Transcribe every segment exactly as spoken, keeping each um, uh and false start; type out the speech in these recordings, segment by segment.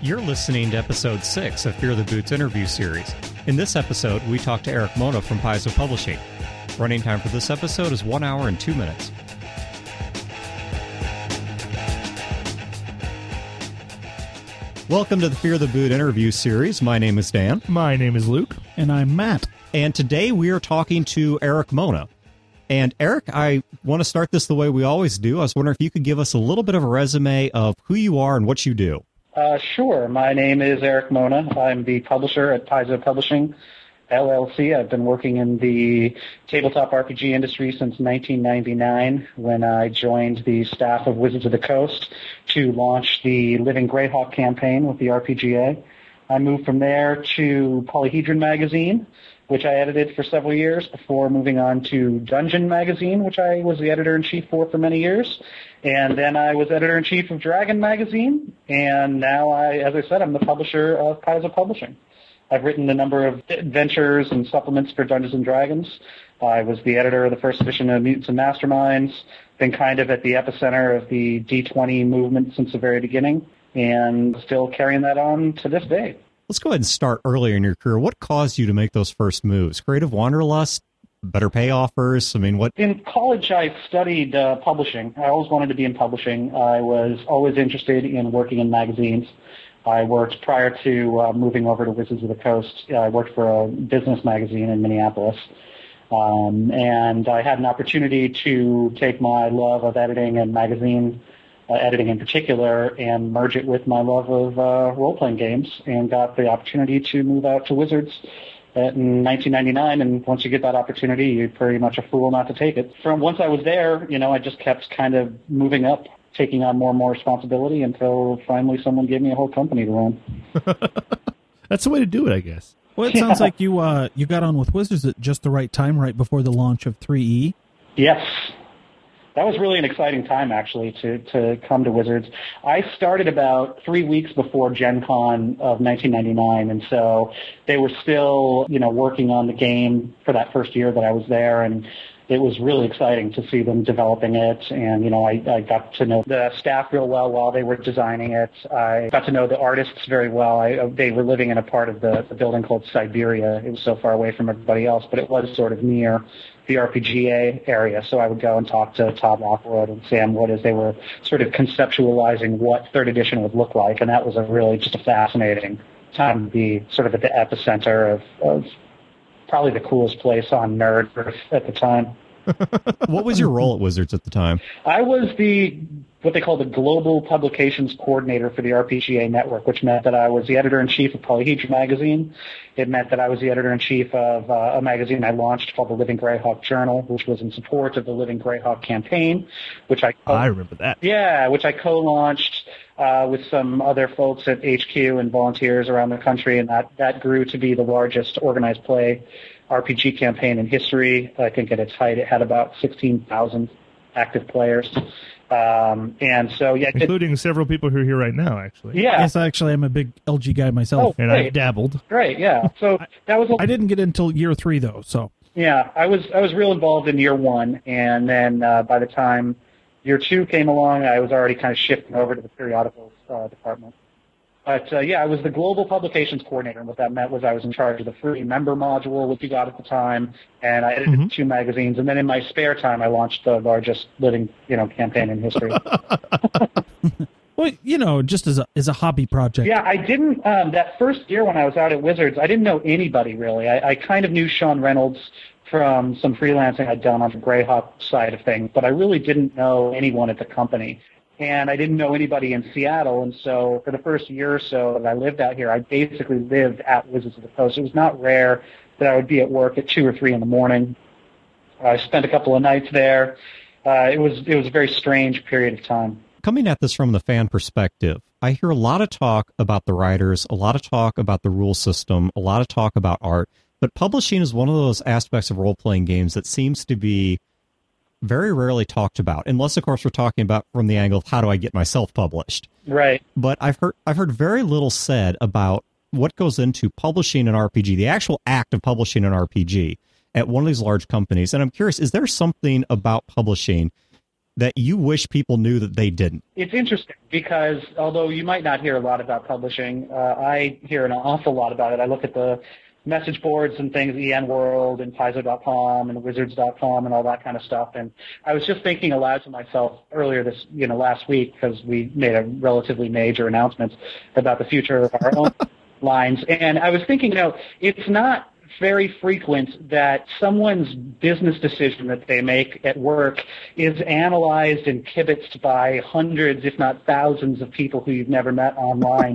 You're listening to episode six of Fear the Boots interview series. In this episode, we talk to Eric Mona from Paizo Publishing. Running time for this episode is one hour and two minutes. Welcome to the Fear the Boot interview series. My name is Dan. My name is Luke. And I'm Matt. And today we are talking to Eric Mona. And Eric, I want to start this the way we always do. I was wondering if you could give us a little bit of a resume of who you are and what you do. Uh, sure. My name is Eric Mona. I'm the publisher at Paizo Publishing, L L C. I've been working in the tabletop R P G industry since nineteen ninety-nine when I joined the staff of Wizards of the Coast to launch the Living Greyhawk campaign with the R P G A. I moved from there to Polyhedron Magazine, which I edited for several years before moving on to Dungeon Magazine, which I was the editor-in-chief for for many years. And then I was editor-in-chief of Dragon Magazine, and now, I, as I said, I'm the publisher of Paizo Publishing. I've written a number of adventures and supplements for Dungeons and Dragons. I was the editor of the first edition of Mutants and Masterminds, been kind of at the epicenter of the D twenty movement since the very beginning, and still carrying that on to this day. Let's go ahead and start earlier in your career. What caused you to make those first moves? Creative wanderlust? Better pay offers? I mean, what? In college, I studied uh, publishing. I always wanted to be in publishing. I was always interested in working in magazines. I worked, prior to uh, moving over to Wizards of the Coast, I worked for a business magazine in Minneapolis. Um, and I had an opportunity to take my love of editing and magazine uh, editing in particular and merge it with my love of uh, role-playing games, and got the opportunity to move out to Wizards in nineteen ninety-nine, and once you get that opportunity, you're pretty much a fool not to take it. From once I was there, you know, I just kept kind of moving up, taking on more and more responsibility until finally someone gave me a whole company to run. That's the way to do it, I guess. Well, it sounds like you uh, you got on with Wizards at just the right time, right before the launch of three E. Yes. That was really an exciting time, actually, to, to come to Wizards. I started about three weeks before Gen Con of nineteen ninety-nine, and so they were still, you know, working on the game for that first year that I was there, and it was really exciting to see them developing it. And, you know, I, I got to know the staff real well while they were designing it. I got to know the artists very well. I, they were living in a part of the, the building called Siberia. It was so far away from everybody else, but it was sort of near the R P G A area. So I would go and talk to Todd Lockwood and Sam Wood as they were sort of conceptualizing what third edition would look like. And that was a really just a fascinating time to be sort of at the epicenter of, of probably the coolest place on Nerd Earth at the time. What was your role at Wizards at the time? I was the what they call the Global Publications Coordinator for the R P G A Network, which meant that I was the editor-in-chief of Polyhedron Magazine. It meant that I was the editor-in-chief of uh, a magazine I launched called the Living Greyhawk Journal, which was in support of the Living Greyhawk campaign, which I co- I remember that. Yeah, which I co-launched uh, with some other folks at H Q and volunteers around the country, and that, that grew to be the largest organized play R P G campaign in history. I think at its height it had about sixteen thousand active players. Um, and so, yeah. Including it, several people who are here right now, actually. Yeah. Yes, actually, I'm a big L G guy myself. Oh, and I've dabbled. Great, yeah. So that was. A, I didn't get until year three, though, so. Yeah, I was I was real involved in year one, and then uh, by the time year two came along, I was already kind of shifting over to the periodicals uh, department. But, uh, yeah, I was the Global Publications Coordinator, and what that meant was I was in charge of the free member module, which we got at the time, and I edited mm-hmm. two magazines. And then in my spare time, I launched the largest living, you know, campaign in history. Well, you know, just as a as a hobby project. Yeah, I didn't, um, that first year when I was out at Wizards, I didn't know anybody, really. I, I kind of knew Sean Reynolds from some freelancing I'd done on the Greyhawk side of things, but I really didn't know anyone at the company. And I didn't know anybody in Seattle, and so for the first year or so that I lived out here, I basically lived at Wizards of the Coast. It was not rare that I would be at work at two or three in the morning. I spent a couple of nights there. Uh, it was it was a very strange period of time. Coming at this from the fan perspective, I hear a lot of talk about the writers, a lot of talk about the rule system, a lot of talk about art, but publishing is one of those aspects of role-playing games that seems to be very rarely talked about, unless, of course, we're talking about from the angle of how do I get myself published. Right. But I've heard I've heard very little said about what goes into publishing an R P G, the actual act of publishing an R P G at one of these large companies. And I'm curious, is there something about publishing that you wish people knew that they didn't? It's interesting because although you might not hear a lot about publishing, uh, I hear an awful lot about it. I look at the message boards and things, E N World and Paizo dot com and Wizards dot com and all that kind of stuff. And I was just thinking aloud to myself earlier this, you know, last week because we made a relatively major announcement about the future of our own lines. And I was thinking, you know, it's not very frequent that someone's business decision that they make at work is analyzed and kibitzed by hundreds, if not thousands, of people who you've never met online.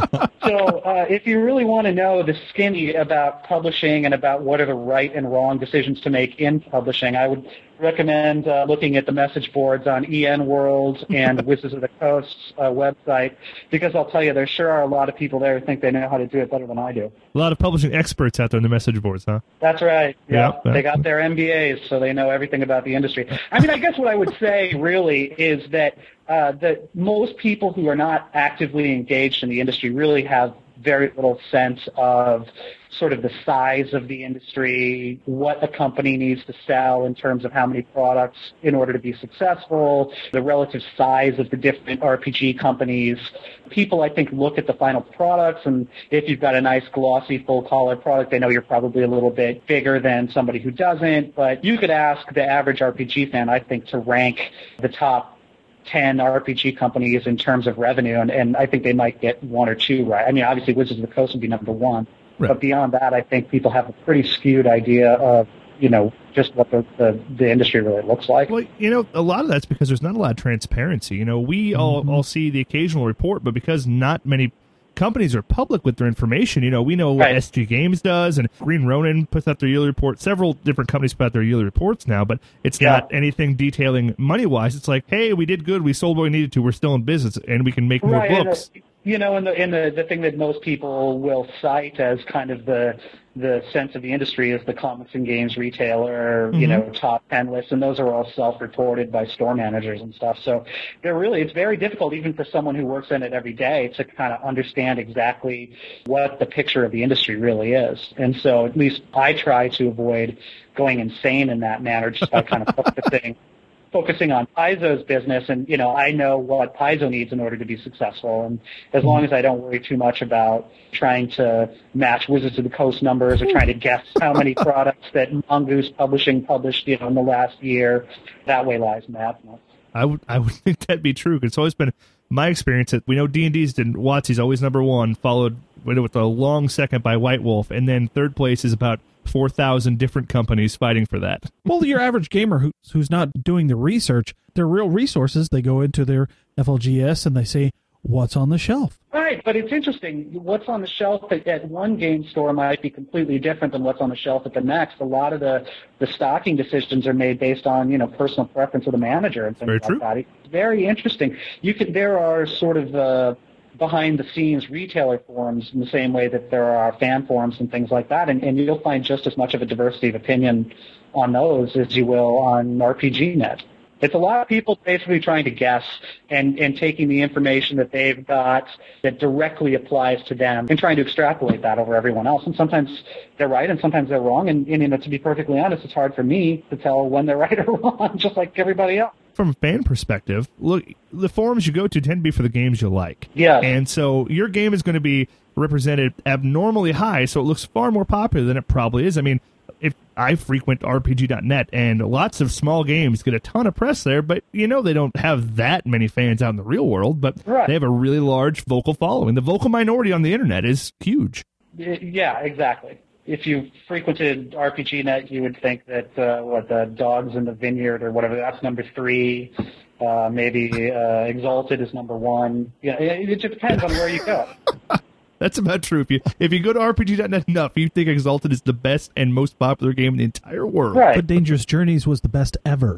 So uh, if you really want to know the skinny about publishing and about what are the right and wrong decisions to make in publishing, I would recommend uh, looking at the message boards on E N World and Wizards of the Coast's uh, website, because I'll tell you, there sure are a lot of people there who think they know how to do it better than I do. A lot of publishing experts out there in the message boards, huh? That's right. Yeah, yeah. They got their M B As, so they know everything about the industry. I mean, I guess what I would say really is that uh, that most people who are not actively engaged in the industry really have very little sense of sort of the size of the industry, what a company needs to sell in terms of how many products in order to be successful, the relative size of the different R P G companies. People, I think, look at the final products, and if you've got a nice, glossy, full-collar product, they know you're probably a little bit bigger than somebody who doesn't. But you could ask the average R P G fan, I think, to rank the top ten R P G companies in terms of revenue, and, and I think they might get one or two right. I mean, obviously, Wizards of the Coast would be number one. Right. But beyond that, I think people have a pretty skewed idea of, you know, just what the, the, the industry really looks like. Well, you know, a lot of that's because there's not a lot of transparency. You know, we all, mm-hmm. all see the occasional report, but because not many companies are public with their information, you know, we know what right. S G Games does, and Green Ronin puts out their yearly report. Several different companies put out their yearly reports now, but it's yeah. not anything detailing money-wise. It's like, hey, we did good, we sold what we needed to, we're still in business, and we can make more right, books. And, uh, you know, and the and the, the thing that most people will cite as kind of the the sense of the industry is the comics and games retailer, mm-hmm. you know, top ten lists, and those are all self-reported by store managers and stuff. So they're really, it's very difficult even for someone who works in it every day to kind of understand exactly what the picture of the industry really is. And so at least I try to avoid going insane in that manner just by kind of focusing focusing on Paizo's business, and, you know, I know what Paizo needs in order to be successful, and as long as I don't worry too much about trying to match Wizards of the Coast numbers or trying to guess how many products that Mongoose Publishing published, you know, in the last year, that way lies madness. I would, I would think that'd be true. It's always been my experience that we know D and D's didn't. WotC's always number one, followed with a long second by White Wolf, and then third place is about four thousand different companies fighting for that. Well, your average gamer who's, who's not doing the research, they're real resources. They go into their F L G S and they say, what's on the shelf? Right, but it's interesting. What's on the shelf at, at one game store might be completely different than what's on the shelf at the next. A lot of the, the stocking decisions are made based on, you know, personal preference of the manager and things very like true. that. It's very interesting. You can, there are sort of uh, behind-the-scenes retailer forums in the same way that there are fan forums and things like that, and, and you'll find just as much of a diversity of opinion on those as you will on R P G net. It's a lot of people basically trying to guess and, and taking the information that they've got that directly applies to them and trying to extrapolate that over everyone else. And sometimes they're right and sometimes they're wrong. And, and you know, to be perfectly honest, it's hard for me to tell when they're right or wrong, just like everybody else. From a fan perspective, look, the forums you go to tend to be for the games you like. Yeah. And so your game is going to be represented abnormally high, so it looks far more popular than it probably is. I mean, if I frequent R P G dot net, and lots of small games get a ton of press there, but you know they don't have that many fans out in the real world, but right. they have a really large vocal following. The vocal minority on the internet is huge. Yeah, exactly. If you frequented R P G dot net, you would think that, uh, what, the Dogs in the Vineyard or whatever, that's number three. Uh, maybe uh, Exalted is number one. Yeah, it, it just depends on where you go. That's about true. If you if you go to R P G dot net enough, you think Exalted is the best and most popular game in the entire world. Right. But Dangerous Journeys was the best ever.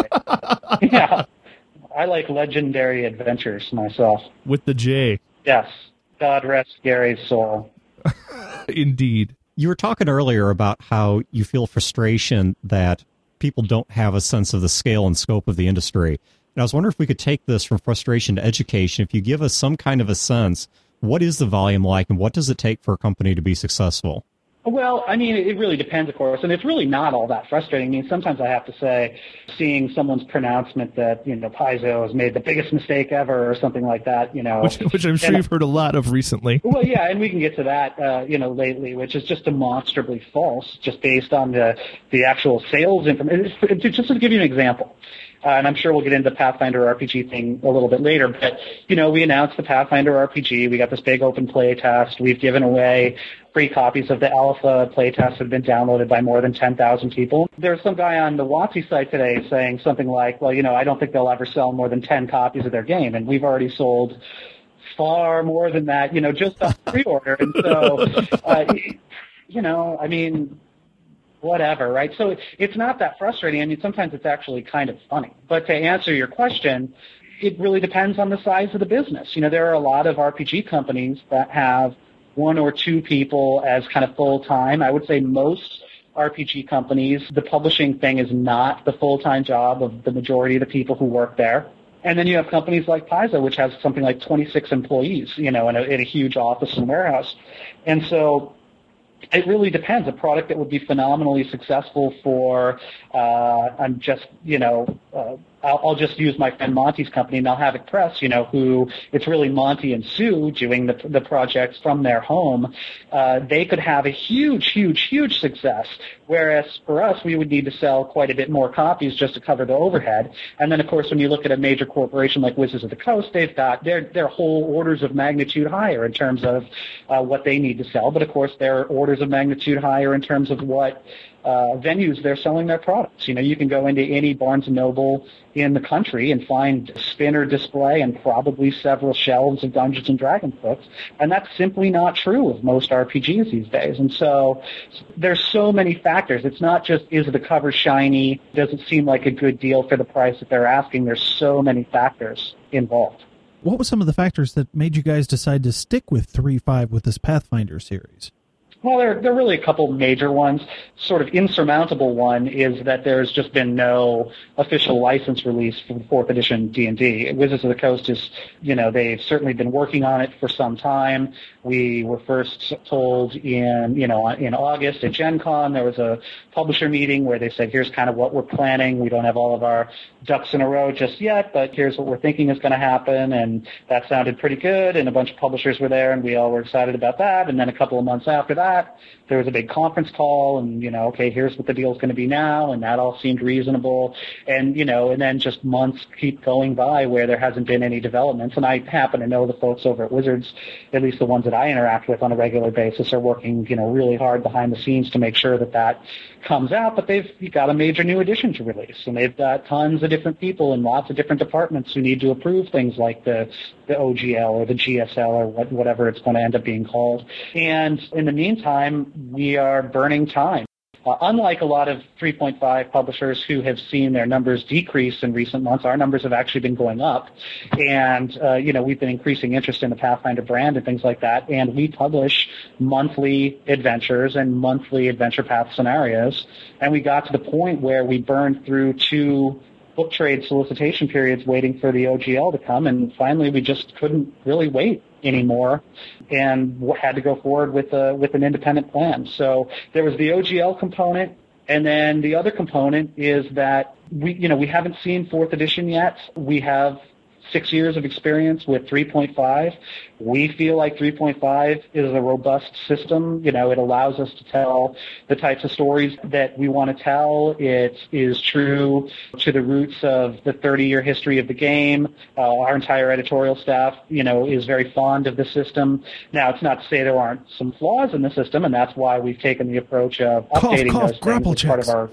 Right. Yeah. I like Legendary Adventures myself. With the J. Yes. God rest Gary's soul. Indeed. You were talking earlier about how you feel frustration that people don't have a sense of the scale and scope of the industry. And I was wondering if we could take this from frustration to education. If you give us some kind of a sense, what is the volume like and what does it take for a company to be successful? Well, I mean, it really depends, of course, and it's really not all that frustrating. I mean, sometimes I have to say, seeing someone's pronouncement that, you know, Paizo has made the biggest mistake ever or something like that, you know. Which, which I'm sure and, you've heard a lot of recently. Well, yeah, and we can get to that, uh, you know, lately, which is just demonstrably false, just based on the, the actual sales information. Just to give you an example. Uh, and I'm sure we'll get into the Pathfinder R P G thing a little bit later, but, you know, we announced the Pathfinder R P G. We got this big open play test. We've given away free copies of the alpha play test that have been downloaded by more than ten thousand people. There's some guy on the WotC site today saying something like, well, you know, I don't think they'll ever sell more than ten copies of their game, and we've already sold far more than that, you know, just on pre-order. And so, uh, you know, I mean... whatever, right? So it's not that frustrating. I mean, sometimes it's actually kind of funny. But to answer your question, it really depends on the size of the business. You know, there are a lot of R P G companies that have one or two people as kind of full-time. I would say most R P G companies, the publishing thing is not the full-time job of the majority of the people who work there. And then you have companies like Paizo, which has something like twenty-six employees, you know, in a, in a huge office and warehouse. And so it really depends. A product that would be phenomenally successful for, uh, I'm just, you know, uh, I'll, I'll just use my friend Monty's company, Malhavoc Press, you know, who it's really Monty and Sue doing the, the projects from their home. Uh, they could have a huge, huge, huge success, whereas for us, we would need to sell quite a bit more copies just to cover the overhead. And then, of course, when you look at a major corporation like Wizards of the Coast, they've got their, their whole orders of magnitude higher in terms of uh, what they need to sell. But, of course, their orders of magnitude higher in terms of what Uh, venues they're selling their products. You know, you can go into any Barnes and Noble in the country and find spinner display and probably several shelves of Dungeons and Dragons books, and that's simply not true of most R P Gs these days. And so there's so many factors. It's not just, is the cover shiny? Does it seem like a good deal for the price that they're asking? There's so many factors involved. What were some of the factors that made you guys decide to stick with three five with this Pathfinder series? Well, there, there are really a couple major ones. Sort of insurmountable one is that there's just been no official license release for the fourth edition D and D. Wizards of the Coast is, you know, they've certainly been working on it for some time. We were first told in, you know, in August at Gen Con, there was a publisher meeting where they said, here's kind of what we're planning. We don't have all of our ducks in a row just yet, but here's what we're thinking is going to happen. And that sounded pretty good. And a bunch of publishers were there, and we all were excited about that. And then a couple of months after that, there was a big conference call, and, you know, okay, here's what the deal's going to be now, and that all seemed reasonable. And, you know, and then just months keep going by where there hasn't been any developments. And I happen to know the folks over at Wizards, at least the ones that I interact with on a regular basis, are working, you know, really hard behind the scenes to make sure that that comes out. But they've got a major new edition to release, and they've got tons of different people in lots of different departments who need to approve things like the, the O G L or the G S L or what, whatever it's going to end up being called. And in the meantime, we are burning time. Uh, unlike a lot of three point five publishers who have seen their numbers decrease in recent months, our numbers have actually been going up. And, uh, you know, we've been increasing interest in the Pathfinder brand and things like that. And we publish monthly adventures and monthly adventure path scenarios. And we got to the point where we burned through two book trade solicitation periods waiting for the O G L to come. And finally, we just couldn't really wait anymore and had to go forward with a, with an independent plan. So there was the O G L component, and then the other component is that we, you know, we haven't seen fourth edition yet. We have six years of experience with three point five. We feel like three point five is a robust system. You know, it allows us to tell the types of stories that we want to tell. It is true to the roots of the thirty-year history of the game. Uh, our entire editorial staff, you know, is very fond of the system. Now, it's not to say there aren't some flaws in the system, and that's why we've taken the approach of updating cough, those cough, things as part of our...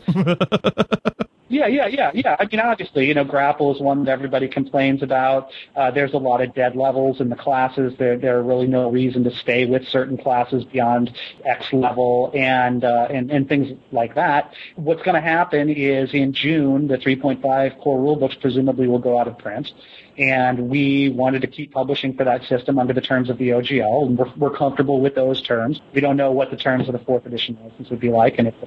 Yeah, yeah, yeah, yeah. I mean, obviously, you know, grapple is one that everybody complains about. Uh, there's a lot of dead levels in the classes. There, there are really no reason to stay with certain classes beyond X level and uh, and, and things like that. What's going to happen is in June, the three point five core rulebooks presumably will go out of print. And we wanted to keep publishing for that system under the terms of the O G L, and we're, we're comfortable with those terms. We don't know what the terms of the fourth edition license would be like, and if the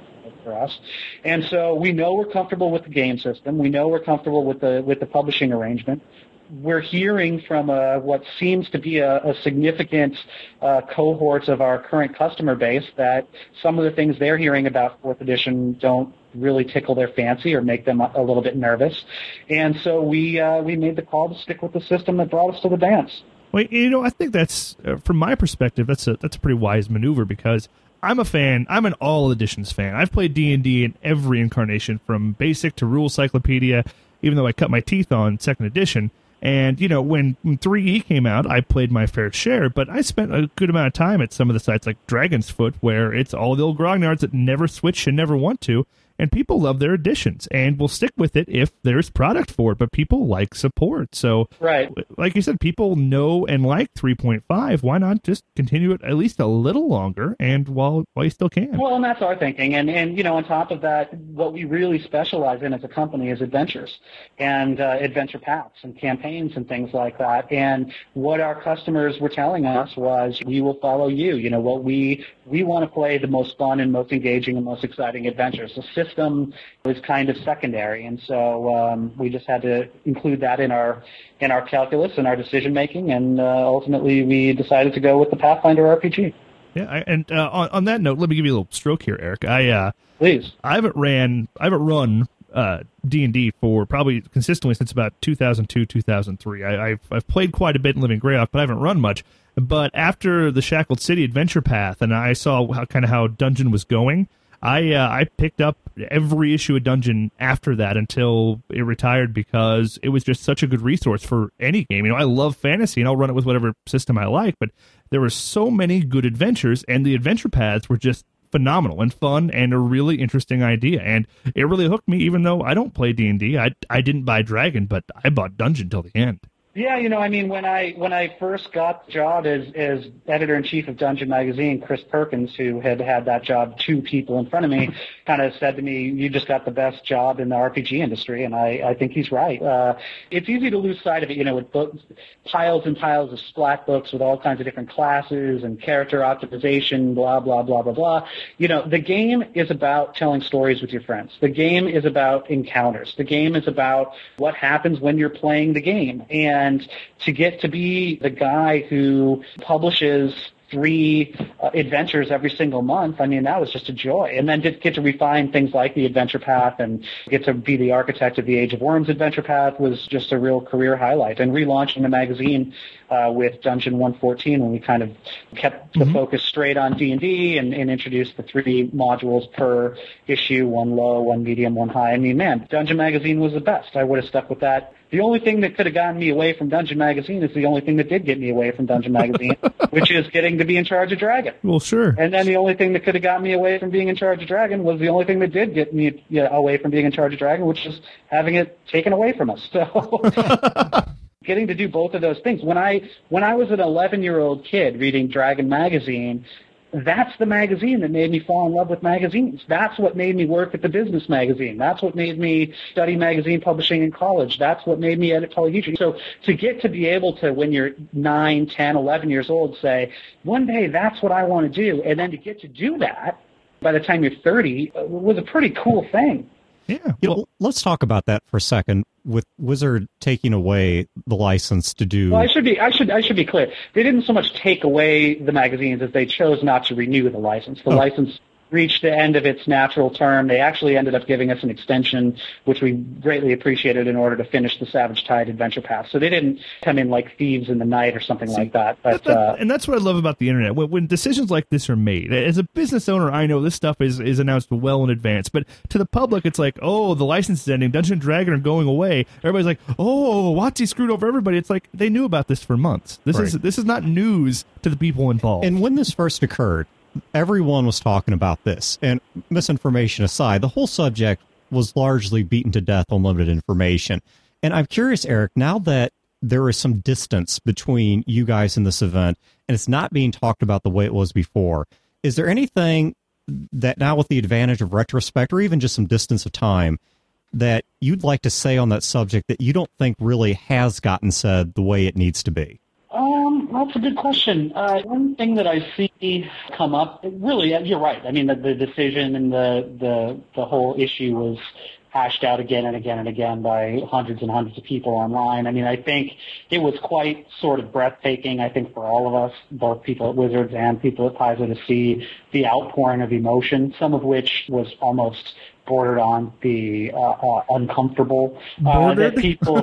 for us. And so we know we're comfortable with the game system. We know we're comfortable with the with the publishing arrangement. We're hearing from a, what seems to be a, a significant uh, cohort of our current customer base that some of the things they're hearing about fourth edition don't really tickle their fancy or make them a, a little bit nervous. And so we uh, we made the call to stick with the system that brought us to the dance. Well, you know, I think that's, uh, from my perspective, that's a that's a pretty wise maneuver, because I'm a fan. I'm an all editions fan. I've played D and D in every incarnation, from basic to rule cyclopedia, even though I cut my teeth on second edition. And, you know, when three E came out, I played my fair share, but I spent a good amount of time at some of the sites like Dragon's Foot, where it's all the old grognards that never switch and never want to, and people love their editions and will stick with it if there's product for it, but people like support. So, right, like you said, people know and like three point five. Why not just continue it at least a little longer, and while while you still can? Well, and that's our thinking. And, and you know, on top of that, what we really specialize in as a company is adventures and uh, adventure paths and campaigns and things like that. And what our customers were telling us was, we will follow you. You know, what we we want to play the most fun and most engaging and most exciting adventures. The system was kind of secondary, and so um, we just had to include that in our in our calculus and our decision making, and uh, ultimately we decided to go with the Pathfinder R P G. Yeah, I, and uh, on, on that note, let me give you a little stroke here, Eric. I uh, please. I haven't ran, I haven't run uh, D and D for probably consistently since about two thousand two, two thousand three. I, I've I've played quite a bit in Living Greyhawk, but I haven't run much. But after the Shackled City Adventure Path, and I saw how kind of how Dungeon was going, I uh, I picked up every issue of Dungeon after that until it retired, because it was just such a good resource for any game. You know, I love fantasy, and I'll run it with whatever system I like, but there were so many good adventures, and the adventure paths were just phenomenal and fun and a really interesting idea. And it really hooked me, even though I don't play D and D. I, I didn't buy Dragon, but I bought Dungeon till the end. Yeah, you know, I mean, when I when I first got the job as as editor-in-chief of Dungeon Magazine, Chris Perkins, who had had that job two people in front of me, kind of said to me, you just got the best job in the R P G industry, and I, I think he's right. Uh, it's easy to lose sight of it, you know, with books, piles and piles of splat books with all kinds of different classes and character optimization, blah, blah, blah, blah, blah. You know, the game is about telling stories with your friends. The game is about encounters. The game is about what happens when you're playing the game. And And to get to be the guy who publishes three uh, adventures every single month, I mean, that was just a joy. And then to get to refine things like the Adventure Path and get to be the architect of the Age of Worms Adventure Path was just a real career highlight. And relaunching the magazine uh, with Dungeon one fourteen, when we kind of kept the mm-hmm. focus straight on D and D and, and introduced the three modules per issue, one low, one medium, one high. I mean, man, Dungeon Magazine was the best. I would have stuck with that. The only thing that could have gotten me away from Dungeon Magazine is the only thing that did get me away from Dungeon Magazine, which is getting to be in charge of Dragon. Well, sure. And then the only thing that could have gotten me away from being in charge of Dragon was the only thing that did get me you know, away from being in charge of Dragon, which is having it taken away from us. So getting to do both of those things. When I when I was an eleven-year-old kid reading Dragon Magazine, that's the magazine that made me fall in love with magazines. That's what made me work at the business magazine. That's what made me study magazine publishing in college. That's what made me edit television. So to get to be able to, when you're nine, ten, eleven years old, say, one day that's what I want to do, and then to get to do that by the time you're thirty was a pretty cool thing. Yeah. You know, let's talk about that for a second. With Wizard taking away the license to do, well, I should be, I should, I should be clear. They didn't so much take away the magazines as they chose not to renew the license. The oh. license reached the end of its natural term. They actually ended up giving us an extension, which we greatly appreciated, in order to finish the Savage Tide Adventure Path. So they didn't come in like thieves in the night or something See, like that. But, that, uh, and that's what I love about the internet. When, when decisions like this are made, as a business owner, I know this stuff is, is announced well in advance. But to the public, it's like, oh, the license is ending. Dungeons and Dragons are going away. Everybody's like, oh, WotC screwed over everybody. It's like they knew about this for months. This right. is this is not news to the people involved. And when this first occurred, everyone was talking about this, and misinformation aside, the whole subject was largely beaten to death on limited information. And I'm curious, Eric, now that there is some distance between you guys in this event, and it's not being talked about the way it was before, is there anything that now, with the advantage of retrospect, or even just some distance of time, that you'd like to say on that subject that you don't think really has gotten said the way it needs to be? Um, That's a good question. Uh, one thing that I see come up, really, you're right. I mean, the, the decision and the, the the whole issue was hashed out again and again and again by hundreds and hundreds of people online. I mean, I think it was quite sort of breathtaking, I think, for all of us, both people at Wizards and people at Paizo, to see the outpouring of emotion, some of which was almost bordered on the uh, uh, uncomfortable. Uh, that people,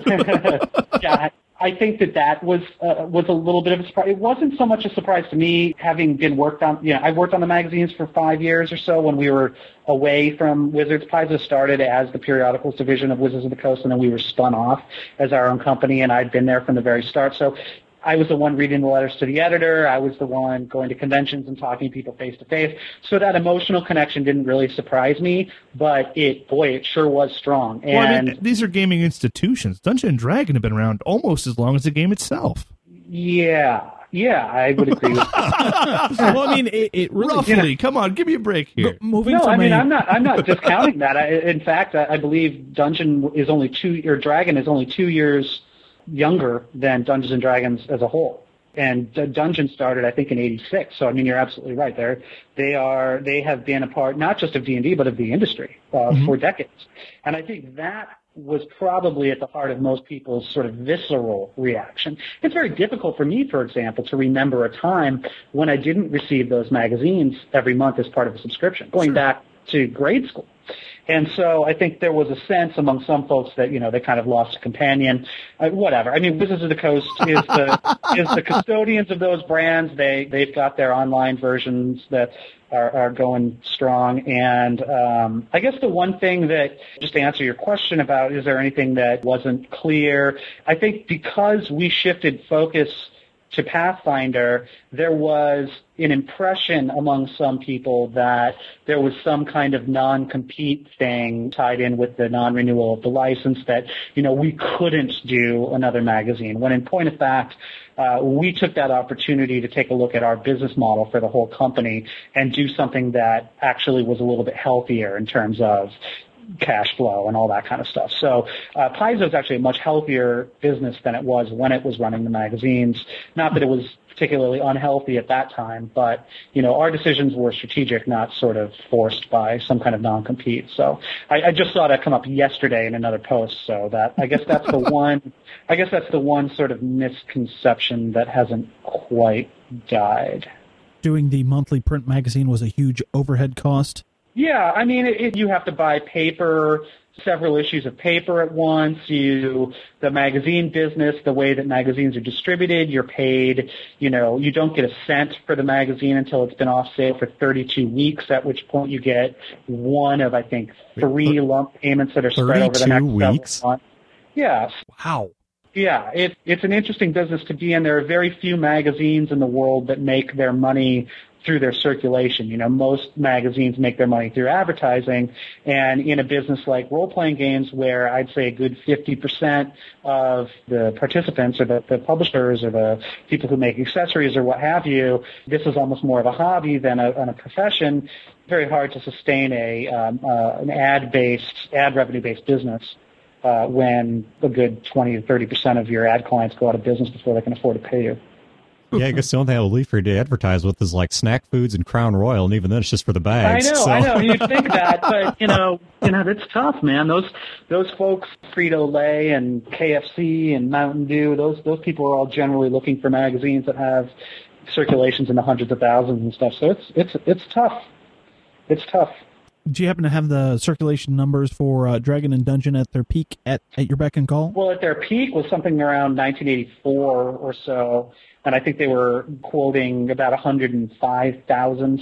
yeah, I think that that was uh, was a little bit of a surprise. It wasn't so much a surprise to me, having been worked on. You know, I worked on the magazines for five years or so when we were away from Wizards. Paizo started as the periodicals division of Wizards of the Coast, and then we were spun off as our own company. And I'd been there from the very start. So I was the one reading the letters to the editor. I was the one going to conventions and talking to people face to face. So that emotional connection didn't really surprise me, but it, boy, it sure was strong. And well, I mean, these are gaming institutions. Dungeons and Dragons have been around almost as long as the game itself. Yeah, yeah, I would agree with that. Well, I mean, it, it really, roughly. You know, come on, give me a break here. Moving no, from I mean, a, I'm not. I'm not discounting that. I, in fact, I, I believe Dungeon is only two, or Dragon is only two years younger than Dungeons and Dragons as a whole. And D- Dungeon started, I think, in eighty-six. So, I mean, you're absolutely right. They're, they are, they have been a part not just of D and D, but of the industry uh, mm-hmm. for decades. And I think that was probably at the heart of most people's sort of visceral reaction. It's very difficult for me, for example, to remember a time when I didn't receive those magazines every month as part of a subscription, going sure. back to grade school. And so I think there was a sense among some folks that, you know, they kind of lost a companion, uh, whatever. I mean, Wizards of the Coast is the is the custodians of those brands. They, they've got their online versions that are, are going strong. And um, I guess the one thing that, just to answer your question about, is there anything that wasn't clear, I think because we shifted focus to Pathfinder, there was an impression among some people that there was some kind of non-compete thing tied in with the non-renewal of the license, that, you know, we couldn't do another magazine. When in point of fact, uh, we took that opportunity to take a look at our business model for the whole company and do something that actually was a little bit healthier in terms of cash flow and all that kind of stuff. So uh, Paizo is actually a much healthier business than it was when it was running the magazines. Not that it was particularly unhealthy at that time, but, you know, our decisions were strategic, not sort of forced by some kind of non-compete. So I, I just saw that come up yesterday in another post. So that, I guess that's the one, I guess that's the one sort of misconception that hasn't quite died. Doing the monthly print magazine was a huge overhead cost. Yeah, I mean, it, it, you have to buy paper, several issues of paper at once. You, the magazine business, the way that magazines are distributed, you're paid, you know, you don't get a cent for the magazine until it's been off sale for thirty-two weeks, at which point you get one of, I think, three lump payments that are spread over the next weeks? several months. Yeah. Wow. Yeah, it, it's an interesting business to be in. There are very few magazines in the world that make their money through their circulation. You know, most magazines make their money through advertising, and in a business like role-playing games, where I'd say a good fifty percent of the participants or the, the publishers or the people who make accessories or what have you, this is almost more of a hobby than a, than a profession. Very hard to sustain a um, uh, an ad-based, ad revenue-based business uh, when a good twenty to thirty percent of your ad clients go out of business before they can afford to pay you. Yeah, I guess the only thing I would leave for you to advertise with is like snack foods and Crown Royal, and even then it's just for the bags. I know, so. I know. You'd think that, but you know, you know, it's tough, man. Those those folks, Frito-Lay and K F C and Mountain Dew, those those people are all generally looking for magazines that have circulations in the hundreds of thousands and stuff. So it's it's it's tough. It's tough. Do you happen to have the circulation numbers for uh, Dragon and Dungeon at their peak at, at your beck and call? Well, at their peak was something around nineteen eighty-four or so, and I think they were quoting about one hundred five thousand.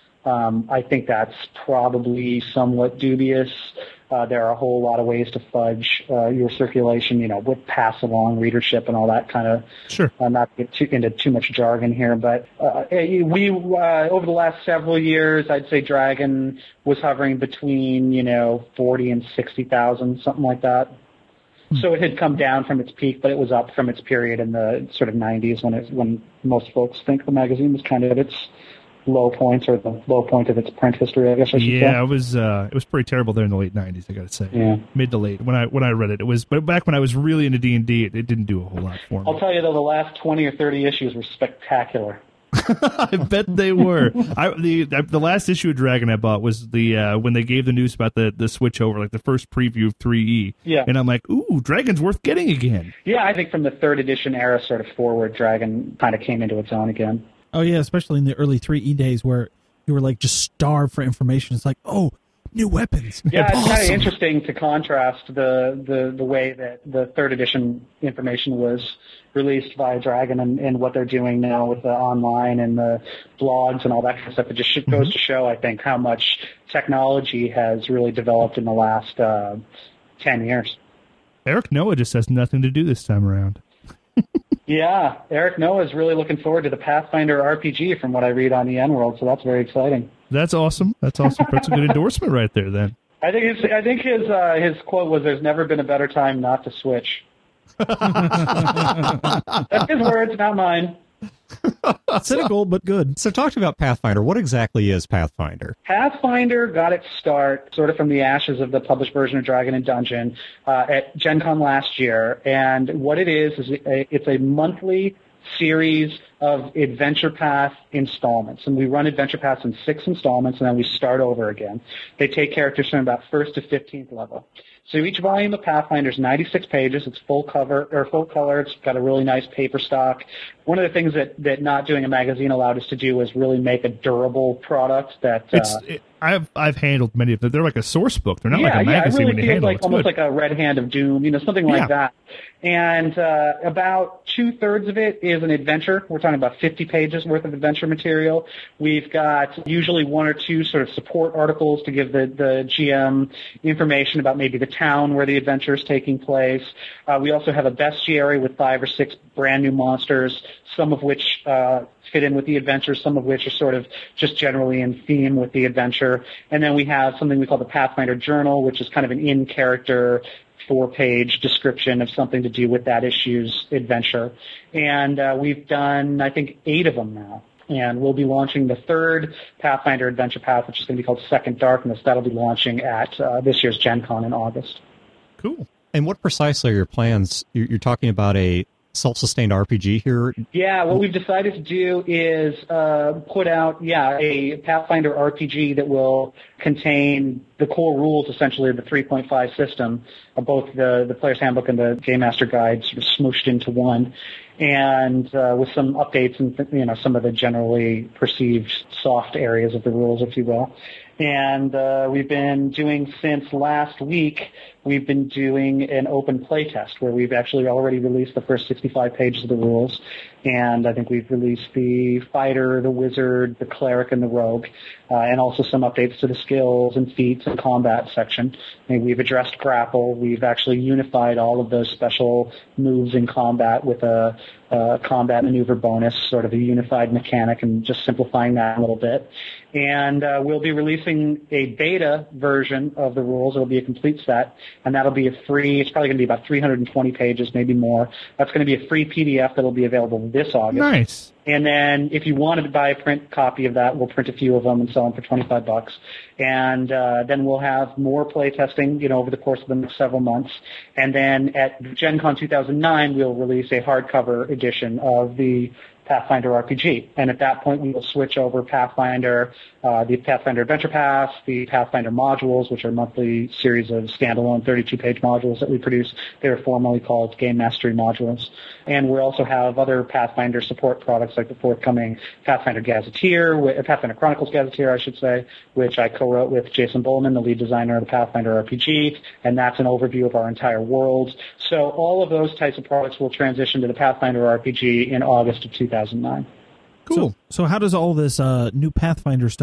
Um, I think that's probably somewhat dubious. Uh, there are a whole lot of ways to fudge uh, your circulation, you know, with pass-along readership and all that kind of. Sure. Uh, not to get too, into too much jargon here, but uh, we uh, over the last several years, I'd say Dragon was hovering between, you know, forty and sixty thousand, something like that. Hmm. So it had come down from its peak, but it was up from its period in the sort of nineties when it, when most folks think the magazine was kind of at its low points, or the low point of its print history, I guess I should yeah, say. Yeah, it was uh, it was pretty terrible there in the late nineties, I got to say. Yeah. Mid to late. When I when I read it, it was, but back when I was really into D and D, it, it didn't do a whole lot for me. I'll tell you, though, the last twenty or thirty issues were spectacular. I bet they were. I, the the last issue of Dragon I bought was the uh, when they gave the news about the, the switch over, like the first preview of three E. Yeah. And I'm like, ooh, Dragon's worth getting again. Yeah, I think from the third edition era sort of forward, Dragon kind of came into its own again. Oh, yeah, especially in the early three E days where you were like just starved for information. It's like, oh, new weapons. Yeah, it's awesome. kind of interesting to contrast the, the, the way that the third edition information was released by Dragon and, and what they're doing now with the online and the blogs and all that kind of stuff. It just goes to show, I think, how much technology has really developed in the last uh, ten years. Eric Noah just has nothing to do this time around. Yeah, Eric Noah is really looking forward to the Pathfinder R P G from what I read on the N World, so that's very exciting. That's awesome. That's awesome. That's a good endorsement right there, then. I think his, I think his uh, his quote was, "There's never been a better time not to switch." That's his words, not mine. Cynical, but good. So talk to me about Pathfinder. What exactly is Pathfinder? Pathfinder got its start sort of from the ashes of the published version of Dragon and Dungeon uh, at Gen Con last year. And what it is, is a, it's a monthly series of Adventure Path installments. And we run Adventure Paths in six installments, and then we start over again. They take characters from about first to fifteenth level. So each volume of Pathfinder is ninety-six pages. It's full cover or full color. It's got a really nice paper stock. One of the things that, that not doing a magazine allowed us to do was really make a durable product that. It's, uh, it, I've I've handled many of them. They're like a source book. They're not yeah, like a magazine yeah, I when really you feel handle like it. It's almost good. like a Red Hand of Doom, you know, something like Yeah. that. And uh, about two thirds of it is an adventure. We're talking about fifty pages worth of adventure material. We've got usually one or two sort of support articles to give the, the G M information about maybe the town where the adventure is taking place. Uh, we also have a bestiary with five or six brand new monsters, some of which uh, fit in with the adventure, some of which are sort of just generally in theme with the adventure. And then we have something we call the Pathfinder Journal, which is kind of an in-character four-page description of something to do with that issue's adventure. And uh, we've done, I think, eight of them now. And we'll be launching the third Pathfinder Adventure Path, which is going to be called Second Darkness. That'll be launching at uh, this year's Gen Con in August. Cool. And what precisely are your plans? You're, you're talking about a self-sustained R P G here? Yeah, what we've decided to do is uh, put out, yeah, a Pathfinder R P G that will contain the core rules, essentially, of the three point five system, uh, both the, the Player's Handbook and the Game Master Guide sort of smooshed into one, and uh, with some updates and, you know, some of the generally perceived soft areas of the rules, if you will. And uh, we've been doing, since last week, we've been doing an open playtest where we've actually already released the first sixty-five pages of the rules. And I think we've released the fighter, the wizard, the cleric, and the rogue, uh, and also some updates to the skills and feats and combat section. And we've addressed grapple. We've actually unified all of those special moves in combat with a, a combat maneuver bonus, sort of a unified mechanic, and just simplifying that a little bit. And uh, we'll be releasing a beta version of the rules. It'll be a complete set, and that'll be a free, it's probably going to be about three hundred twenty pages, maybe more. That's going to be a free P D F that'll be available this August. Nice. And then if you wanted to buy a print copy of that, we'll print a few of them and sell them for twenty-five bucks. And uh, then we'll have more play testing, you know, over the course of the next several months. And then at Gen Con two thousand nine, we'll release a hardcover edition of the Pathfinder R P G. And at that point, we will switch over Pathfinder, uh, the Pathfinder Adventure Pass, the Pathfinder modules, which are monthly series of standalone thirty-two page modules that we produce. They are formerly called Game Mastery modules. And we also have other Pathfinder support products like the forthcoming Pathfinder Gazetteer, Pathfinder Chronicles Gazetteer, I should say, which I co-wrote with Jason Bowman, the lead designer of the Pathfinder R P G, and that's an overview of our entire world. So all of those types of products will transition to the Pathfinder R P G in August of two thousand nine. Cool. So, so how does all this uh, new Pathfinder stuff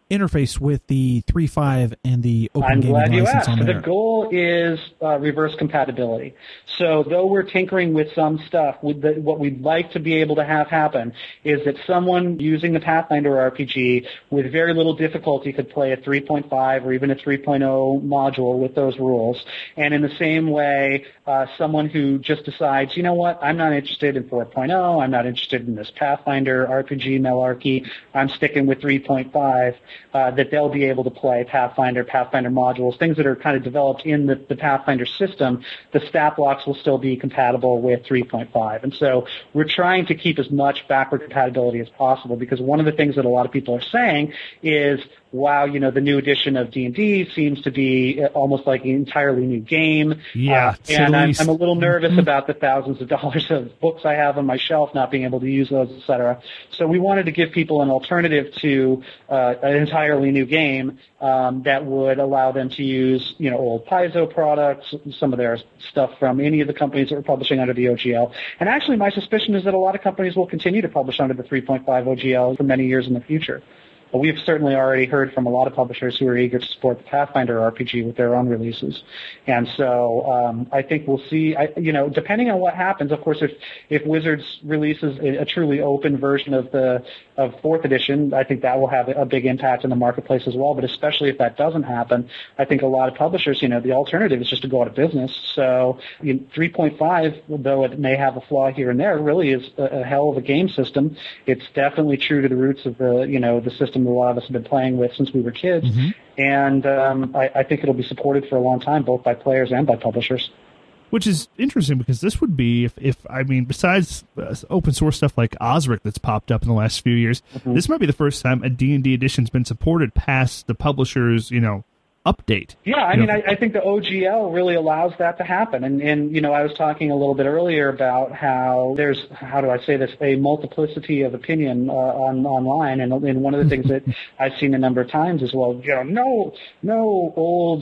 interface with the three point five and the Open I'm Gaming glad you license asked. on there? The goal is uh, reverse compatibility. So though we're tinkering with some stuff, with the, what we'd like to be able to have happen is that someone using the Pathfinder R P G with very little difficulty could play a three point five or even a three point oh module with those rules. And in the same way, uh, someone who just decides, you know what, I'm not interested in four point oh, I'm not interested in this Pathfinder R P G malarkey, I'm sticking with three point five, uh, that they'll be able to play Pathfinder, Pathfinder modules, things that are kind of developed in the, the Pathfinder system. The stat blocks will still be compatible with three point five. And so we're trying to keep as much backward compatibility as possible, because one of the things that a lot of people are saying is, wow, you know, the new edition of D and D seems to be almost like an entirely new game. Yeah, uh, and I'm, I'm a little nervous mm-hmm. about the thousands of dollars of books I have on my shelf, not being able to use those, et cetera. So we wanted to give people an alternative to uh, an entirely new game um, that would allow them to use, you know, old Paizo products, some of their stuff from any of the companies that were publishing under the O G L. And actually, my suspicion is that a lot of companies will continue to publish under the three point five O G L for many years in the future. But we've certainly already heard from a lot of publishers who are eager to support the Pathfinder R P G with their own releases. And so um, I think we'll see, I, you know, depending on what happens, of course, if, if Wizards releases a, a truly open version of the of fourth edition, I think that will have a big impact in the marketplace as well. But especially if that doesn't happen, I think a lot of publishers, you know, the alternative is just to go out of business. So you know, three point five, though it may have a flaw here and there, really is a, a hell of a game system. It's definitely true to the roots of the, you know, the system a lot of us have been playing with since we were kids. Mm-hmm. And um, I, I think it'll be supported for a long time, both by players and by publishers. Which is interesting, because this would be, if, if I mean, besides uh, open source stuff like Osric that's popped up in the last few years, mm-hmm. this might be the first time a D and D edition's been supported past the publisher's, you know, update. Yeah, I you mean, I, I think the O G L really allows that to happen. And, and, you know, I was talking a little bit earlier about how there's, how do I say this, a multiplicity of opinion uh, on online. And, and one of the things that I've seen a number of times is, well, you know, no, no old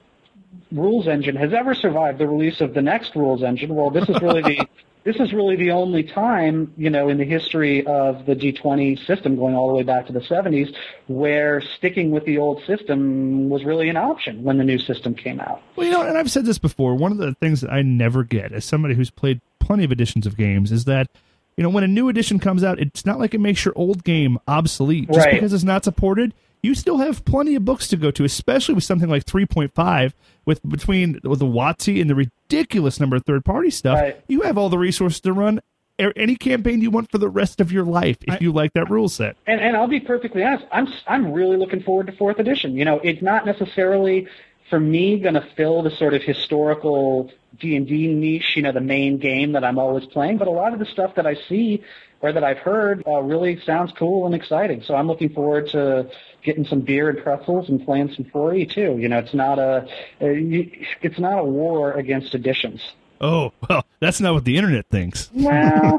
rules engine has ever survived the release of the next rules engine. Well, this is really the this is really the only time, you know, in the history of the D twenty system, going all the way back to the seventies, where sticking with the old system was really an option when the new system came out. Well, you know, and I've said this before, one of the things that I never get as somebody who's played plenty of editions of games is that, you know, when a new edition comes out, it's not like it makes your old game obsolete. Just right. because it's not supported, you still have plenty of books to go to, especially with something like three point five, with between with the WotC and the ridiculous number of third-party stuff. Right. You have all the resources to run any campaign you want for the rest of your life if I, you like that rule set. And, and I'll be perfectly honest, I'm I'm really looking forward to fourth edition. You know, it's not necessarily, for me, going to fill the sort of historical D and D niche, you know, the main game that I'm always playing, but a lot of the stuff that I see or that I've heard uh, really sounds cool and exciting. So I'm looking forward to getting some beer and pretzels and playing some four E too. You know, it's not a it's not a war against editions. Oh, well, that's not what the internet thinks. Well,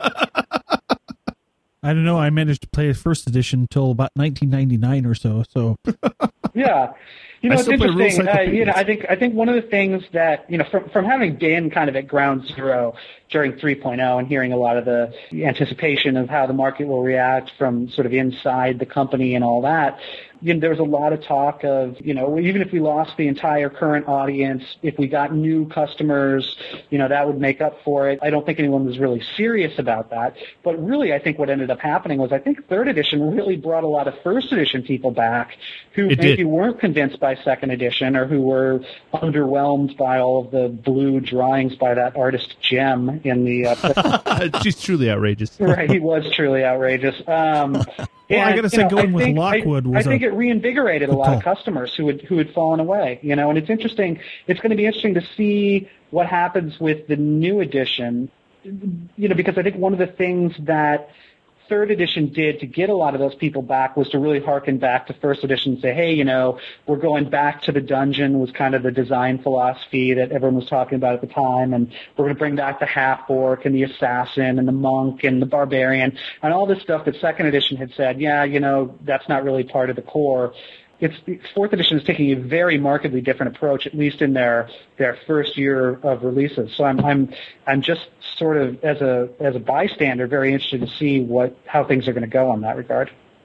I don't know. I managed to play first edition until about nineteen ninety-nine or so. So yeah. You know, it's interesting. Uh, you know, I think I think one of the things that, you know, from from having been kind of at ground zero during three point oh and hearing a lot of the anticipation of how the market will react from sort of inside the company and all that, you know, there was a lot of talk of, you know, even if we lost the entire current audience, if we got new customers, you know, that would make up for it. I don't think anyone was really serious about that. But really, I think what ended up happening was I think third edition really brought a lot of first edition people back who it maybe did. weren't convinced by second edition or who were underwhelmed by all of the blue drawings by that artist Jem in the uh, she's truly outrageous. Right, he was truly outrageous. Um, well, and, I got to say, know, going I with think, Lockwood I, was I think a, it reinvigorated a lot call. of customers who had who had fallen away. You know, and it's interesting. It's going to be interesting to see what happens with the new edition. You know, because I think one of the things that third edition did to get a lot of those people back was to really harken back to first edition and say, hey, you know, we're going back to the dungeon was kind of the design philosophy that everyone was talking about at the time, and we're going to bring back the half-orc and the assassin and the monk and the barbarian and all this stuff that second edition had said, yeah, you know, that's not really part of the core. It's fourth edition is taking a very markedly different approach, at least in their their first year of releases. So I'm I'm I'm just sort of as a as a bystander very interested to see what how things are going to go in that regard.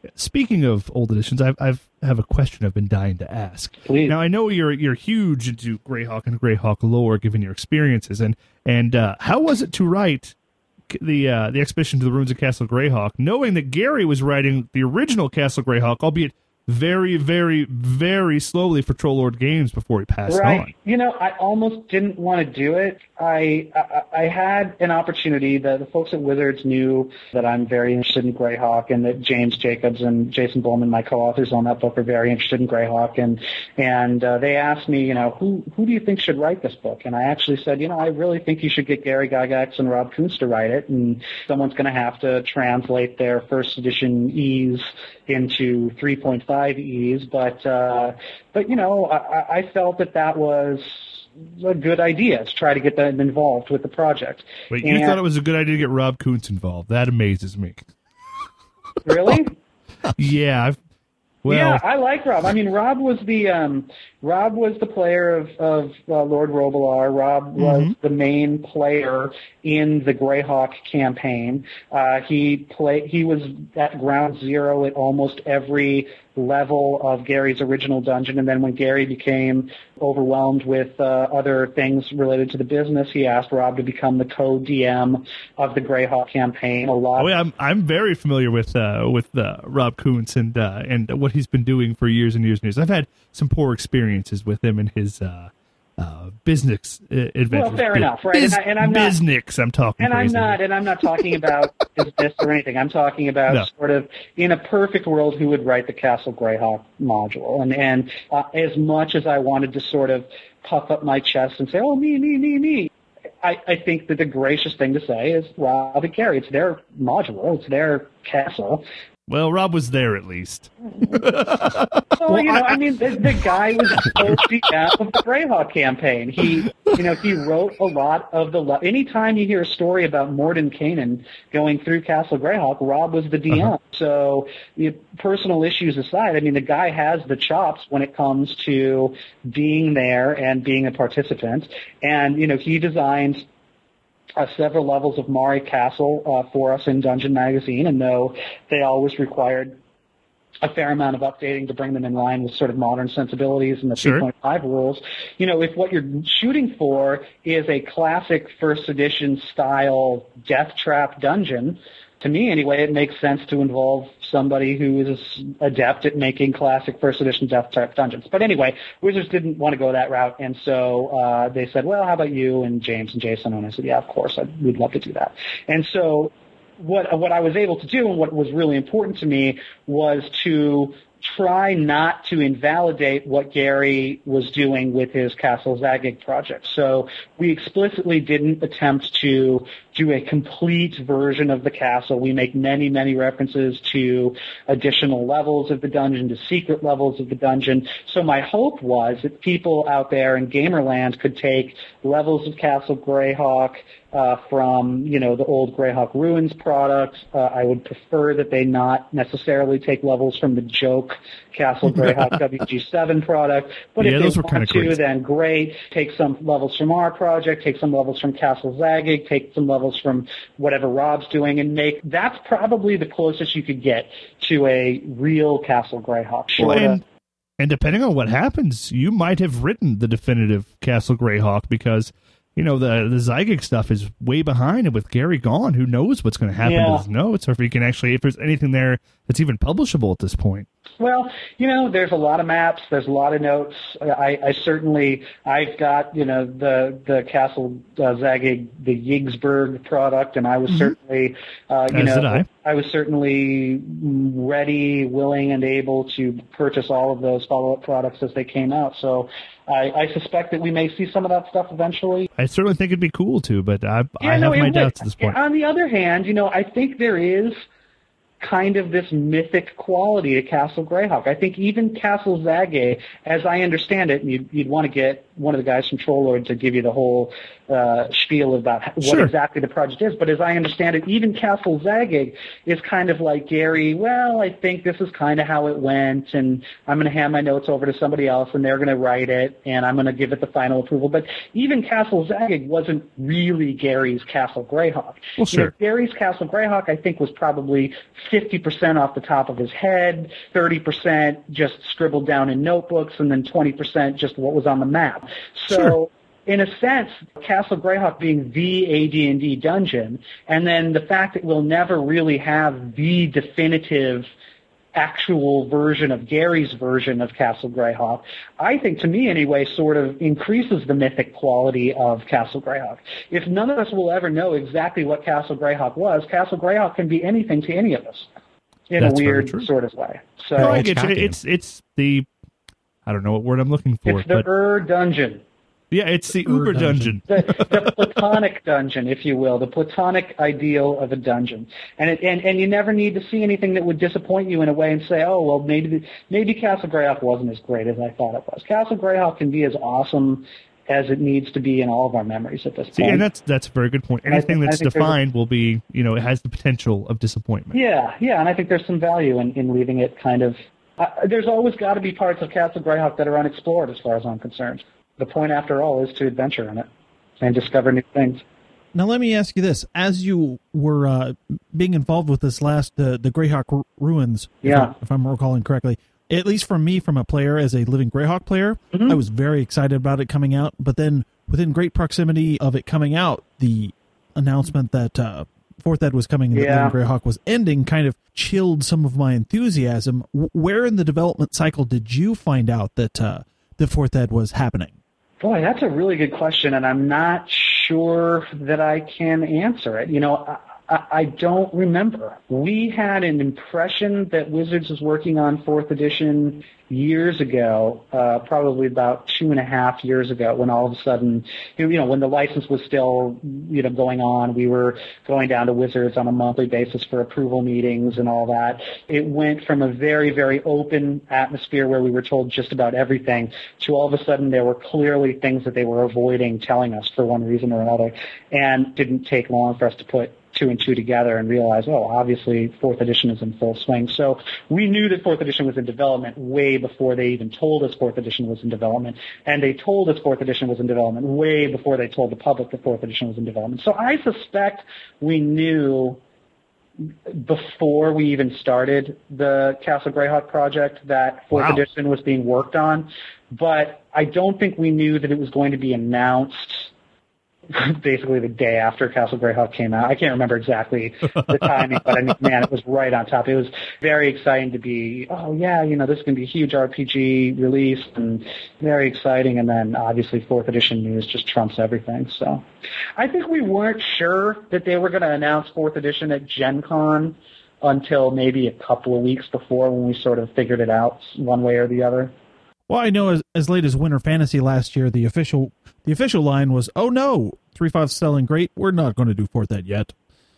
Speaking of old editions, I've I've have a question I've been dying to ask. Please. Now I know you're you're huge into Greyhawk and Greyhawk lore, given your experiences, and and uh, how was it to write the uh, the Expedition to the Ruins of Castle Greyhawk, knowing that Gary was writing the original Castle Greyhawk, albeit very, very, very slowly for Troll Lord Games before he passed right. on. You know, I almost didn't want to do it. I I, I had an opportunity. The, the folks at Wizards knew that I'm very interested in Greyhawk, and that James Jacobs and Jason Bowman, my co-authors on that book, are very interested in Greyhawk. And and uh, they asked me, you know, who who do you think should write this book? And I actually said, you know, I really think you should get Gary Gygax and Rob Kuntz to write it, and someone's going to have to translate their first edition E's into three point five E's, but uh, but you know, I, I felt that that was a good idea to try to get them involved with the project. But you and, thought it was a good idea to get Rob Kuntz involved. That amazes me. Really? yeah. I've, well, yeah, I like Rob. I mean, Rob was the um, Rob was the player of, of uh, Lord Robilar. Rob was mm-hmm. the main player in the Greyhawk campaign. Uh, he play he was at ground zero at almost every level of Gary's original dungeon, and then when Gary became overwhelmed with uh, other things related to the business, he asked Rob to become the co-D M of the Greyhawk campaign. A lot. Oh, yeah, I'm I'm very familiar with uh, with uh, Rob Kuntz and uh, and what he's been doing for years and years and years. I've had some poor experiences with him and his uh, uh, business uh, adventures. Well, fair Biz- enough, right? Biz- and, I, and I'm not business. I'm talking, and crazy. I'm not, and I'm not talking about business or anything. I'm talking about No. sort of in a perfect world, who would write the Castle Greyhawk module, and and uh, as much as I wanted to sort of puff up my chest and say, oh, me, me, me, me. I, I think that the gracious thing to say is Rob and Gary. It's their module. It's their castle. Well, Rob was there at least. Well, you know, I, I mean, the, the guy was the D M of the Greyhawk campaign. He, you know, he wrote a lot of the. Le- Anytime you hear a story about Morden Kanan going through Castle Greyhawk, Rob was the D M. Uh-huh. So, you know, personal issues aside, I mean, the guy has the chops when it comes to being there and being a participant. And you know, he designed Uh, several levels of Mari Castle uh, for us in Dungeon Magazine, and though they always required a fair amount of updating to bring them in line with sort of modern sensibilities and the Sure. three point five rules, you know, if what you're shooting for is a classic first edition style death trap dungeon, to me anyway, it makes sense to involve somebody who is adept at making classic first edition death trap dungeons. But anyway, Wizards didn't want to go that route, and so uh, they said, well, how about you and James and Jason? And I said, yeah, of course, I'd, we'd love to do that. And so what what I was able to do, and what was really important to me, was to try not to invalidate what Gary was doing with his Castle Zagig project. So we explicitly didn't attempt to do a complete version of the castle. We make many, many references to additional levels of the dungeon, to secret levels of the dungeon. So my hope was that people out there in Gamerland could take levels of Castle Greyhawk uh, from, you know, the old Greyhawk Ruins product. Uh, I would prefer that they not necessarily take levels from the joke Castle Greyhawk W G seven product. But yeah, if those they were kind want of to, crazy. then great. Take some levels from our project, take some levels from Castle Zagig, take some levels from whatever Rob's doing, and make that's probably the closest you could get to a real Castle Greyhawk. Well, Short of- and, and depending on what happens, you might have written the definitive Castle Greyhawk, because you know the the Zygig stuff is way behind, and with Gary gone, who knows what's going to happen Yeah. to his notes, or if he can actually, if there's anything there that's even publishable at this point. Well, you know, there's a lot of maps. There's a lot of notes. I, I certainly, I've got, you know, the the Castle uh, Zagig, the Yigsburg product, and I was mm-hmm. certainly, uh, you As know, did I. I was certainly ready, willing, and able to purchase all of those follow-up products as they came out. So I, I suspect that we may see some of that stuff eventually. I certainly think it'd be cool to, but I, Yeah, I no, have it my would. doubts at this point. On the other hand, you know, I think there is kind of this mythic quality to Castle Greyhawk. I think even Castle Zagig, as I understand it, and you'd, you'd want to get one of the guys from Troll Lord to give you the whole uh, spiel about what Sure. exactly the project is, but as I understand it, even Castle Zagig is kind of like Gary, well, I think this is kind of how it went, and I'm going to hand my notes over to somebody else, and they're going to write it, and I'm going to give it the final approval. But even Castle Zagig wasn't really Gary's Castle Greyhawk. Well, sure. You know, Gary's Castle Greyhawk, I think, was probably fifty percent off the top of his head, thirty percent just scribbled down in notebooks, and then twenty percent just what was on the map. So. Sure. In a sense, Castle Greyhawk being the A D and D dungeon, and then the fact that we'll never really have the definitive actual version of Gary's version of Castle Greyhawk, I think, to me anyway, sort of increases the mythic quality of Castle Greyhawk. If none of us will ever know exactly what Castle Greyhawk was, Castle Greyhawk can be anything to any of us in That's a weird sort of way. So no, I get you. It's, it's the, I don't know what word I'm looking for. It's the but... Ur dungeon. Yeah, it's the Uber dungeon. the, the platonic dungeon, if you will, the platonic ideal of a dungeon. And, it, and and you never need to see anything that would disappoint you in a way and say, oh, well, maybe maybe Castle Greyhawk wasn't as great as I thought it was. Castle Greyhawk can be as awesome as it needs to be in all of our memories at this point. See, and that's that's a very good point. Anything think, that's defined will be, you know, it has the potential of disappointment. Yeah, yeah, and I think there's some value in, in leaving it kind of... Uh, there's always got to be parts of Castle Greyhawk that are unexplored as far as I'm concerned. The point, after all, is to adventure in it and discover new things. Now, let me ask you this. As you were uh, being involved with this last, uh, the Greyhawk Ru- Ruins, yeah. if, if I'm recalling correctly, at least for me, from a player, as a living Greyhawk player, mm-hmm. I was very excited about it coming out. But then, within great proximity of it coming out, the announcement that uh, Fourth Ed was coming and yeah. that Living Greyhawk was ending kind of chilled some of my enthusiasm. W- where in the development cycle did you find out that uh, the Fourth Ed was happening? Boy, that's a really good question, and I'm not sure that I can answer it. You know, I, I, I don't remember. We had an impression that Wizards was working on fourth edition years ago, uh, probably about two and a half years ago, when all of a sudden, you know, when the license was still, you know, going on, we were going down to Wizards on a monthly basis for approval meetings and all that. It went from a very, very open atmosphere where we were told just about everything to all of a sudden there were clearly things that they were avoiding telling us for one reason or another, and didn't take long for us to put two and two together and realize, oh, obviously fourth edition is in full swing. So we knew that fourth edition was in development way before they even told us fourth edition was in development, and they told us fourth edition was in development way before they told the public that fourth edition was in development. So I suspect we knew before we even started the Castle Greyhawk project that fourth wow. edition was being worked on, but I don't think we knew that it was going to be announced basically the day after Castle Greyhawk came out. I can't remember exactly the timing, but I mean, man, it was right on top. It was very exciting to be, oh yeah, you know, this is going to be a huge R P G release and very exciting. And then obviously fourth edition news just trumps everything. So I think we weren't sure that they were going to announce fourth edition at Gen Con until maybe a couple of weeks before, when we sort of figured it out one way or the other. Well, I know as, as late as Winter Fantasy last year, the official the official line was, oh no, three five selling great, we're not going to do fourth ed yet.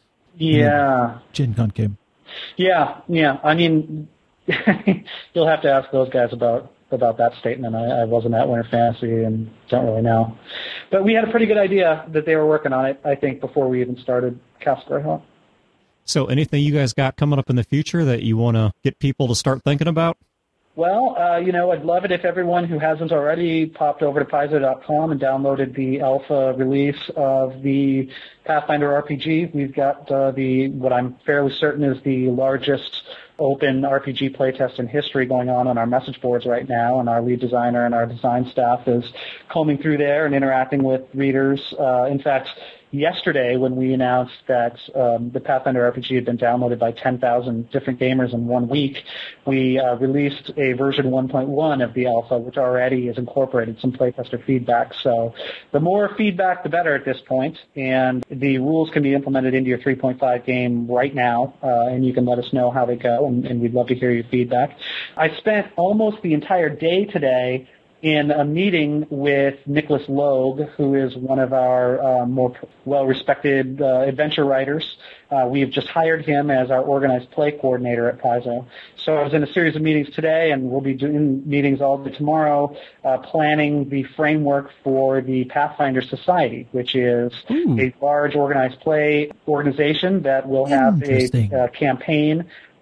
Yeah. Gen Con came. Yeah, yeah. I mean, you'll have to ask those guys about, about that statement. I, I wasn't at Winter Fantasy and don't really know. But we had a pretty good idea that they were working on it, I think, before we even started Castle Greyhawk. So anything you guys got coming up in the future that you want to get people to start thinking about? Well, uh, you know, I'd love it if everyone who hasn't already popped over to Paizo dot com and downloaded the alpha release of the Pathfinder R P G. We've got uh, the, what I'm fairly certain is the largest open R P G playtest in history going on on our message boards right now, and our lead designer and our design staff is combing through there and interacting with readers. Uh, in fact, yesterday when we announced that um, the Pathfinder R P G had been downloaded by ten thousand different gamers in one week, we uh, released a version one point one of the alpha, which already has incorporated some playtester feedback. So the more feedback, the better at this point, and the rules can be implemented into your three point five game right now, uh, and you can let us know how they go, and, and we'd love to hear your feedback. I spent almost the entire day today in a meeting with Nicholas Logue, who is one of our uh, more well-respected uh, adventure writers. Uh, we have just hired him as our organized play coordinator at Paizo. So I was in a series of meetings today, and we'll be doing meetings all day tomorrow, uh, planning the framework for the Pathfinder Society, which is Ooh. a large organized play organization that will have a, a campaign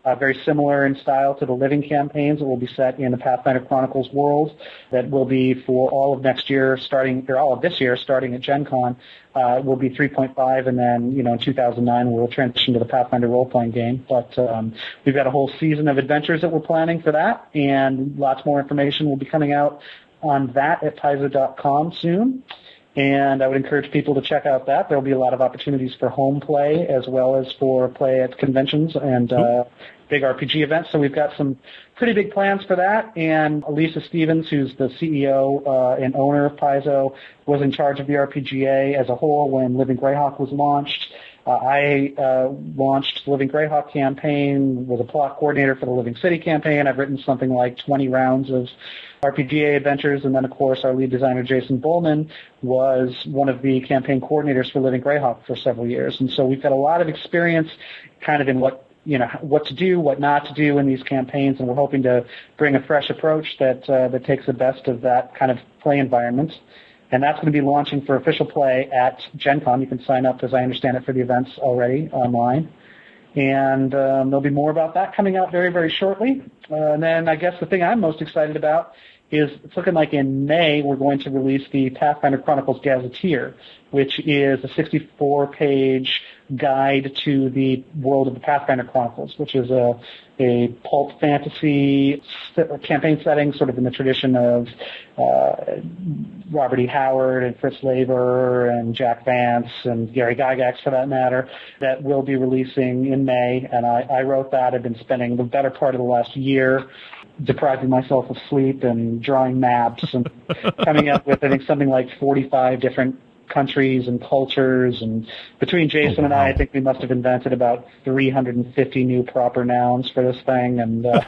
uh, very similar in style to the Living campaigns. It will be set in the Pathfinder Chronicles world that will be for all of next year, starting, or all of this year, starting at Gen Con. Uh, will be three point five, and then, you know, in two thousand nine we'll transition to the Pathfinder role-playing game. But um, we've got a whole season of adventures that we're planning for that, and lots more information will be coming out on that at paizo dot com soon. And I would encourage people to check out that. There will be a lot of opportunities for home play as well as for play at conventions and uh, big R P G events. So we've got some pretty big plans for that. And Elisa Stevens, who's the C E O uh, and owner of Paizo, was in charge of the R P G A as a whole when Living Greyhawk was launched. Uh, I uh, launched the Living Greyhawk campaign, was a plot coordinator for the Living City campaign. I've written something like twenty rounds of R P G A adventures, and then, of course, our lead designer, Jason Bullman, was one of the campaign coordinators for Living Greyhawk for several years. And so we've got a lot of experience kind of in what, you know, what to do, what not to do in these campaigns, and we're hoping to bring a fresh approach that uh, that takes the best of that kind of play environment. And that's going to be launching for official play at Gen Con. You can sign up, as I understand it, for the events already online. And um, there'll be more about that coming out very, very shortly. Uh, and then I guess the thing I'm most excited about is it's looking like in May we're going to release the Pathfinder Chronicles Gazetteer, which is a sixty-four page guide to the world of the Pathfinder Chronicles, which is a, a pulp fantasy campaign setting, sort of in the tradition of uh, Robert E. Howard and Fritz Leiber and Jack Vance and Gary Gygax, for that matter, that we'll be releasing in May. And I, I wrote that. I've been spending the better part of the last year depriving myself of sleep and drawing maps and coming up with, I think, something like forty-five different countries and cultures, and between Jason oh, wow. and I, I think we must have invented about three hundred fifty new proper nouns for this thing, and uh,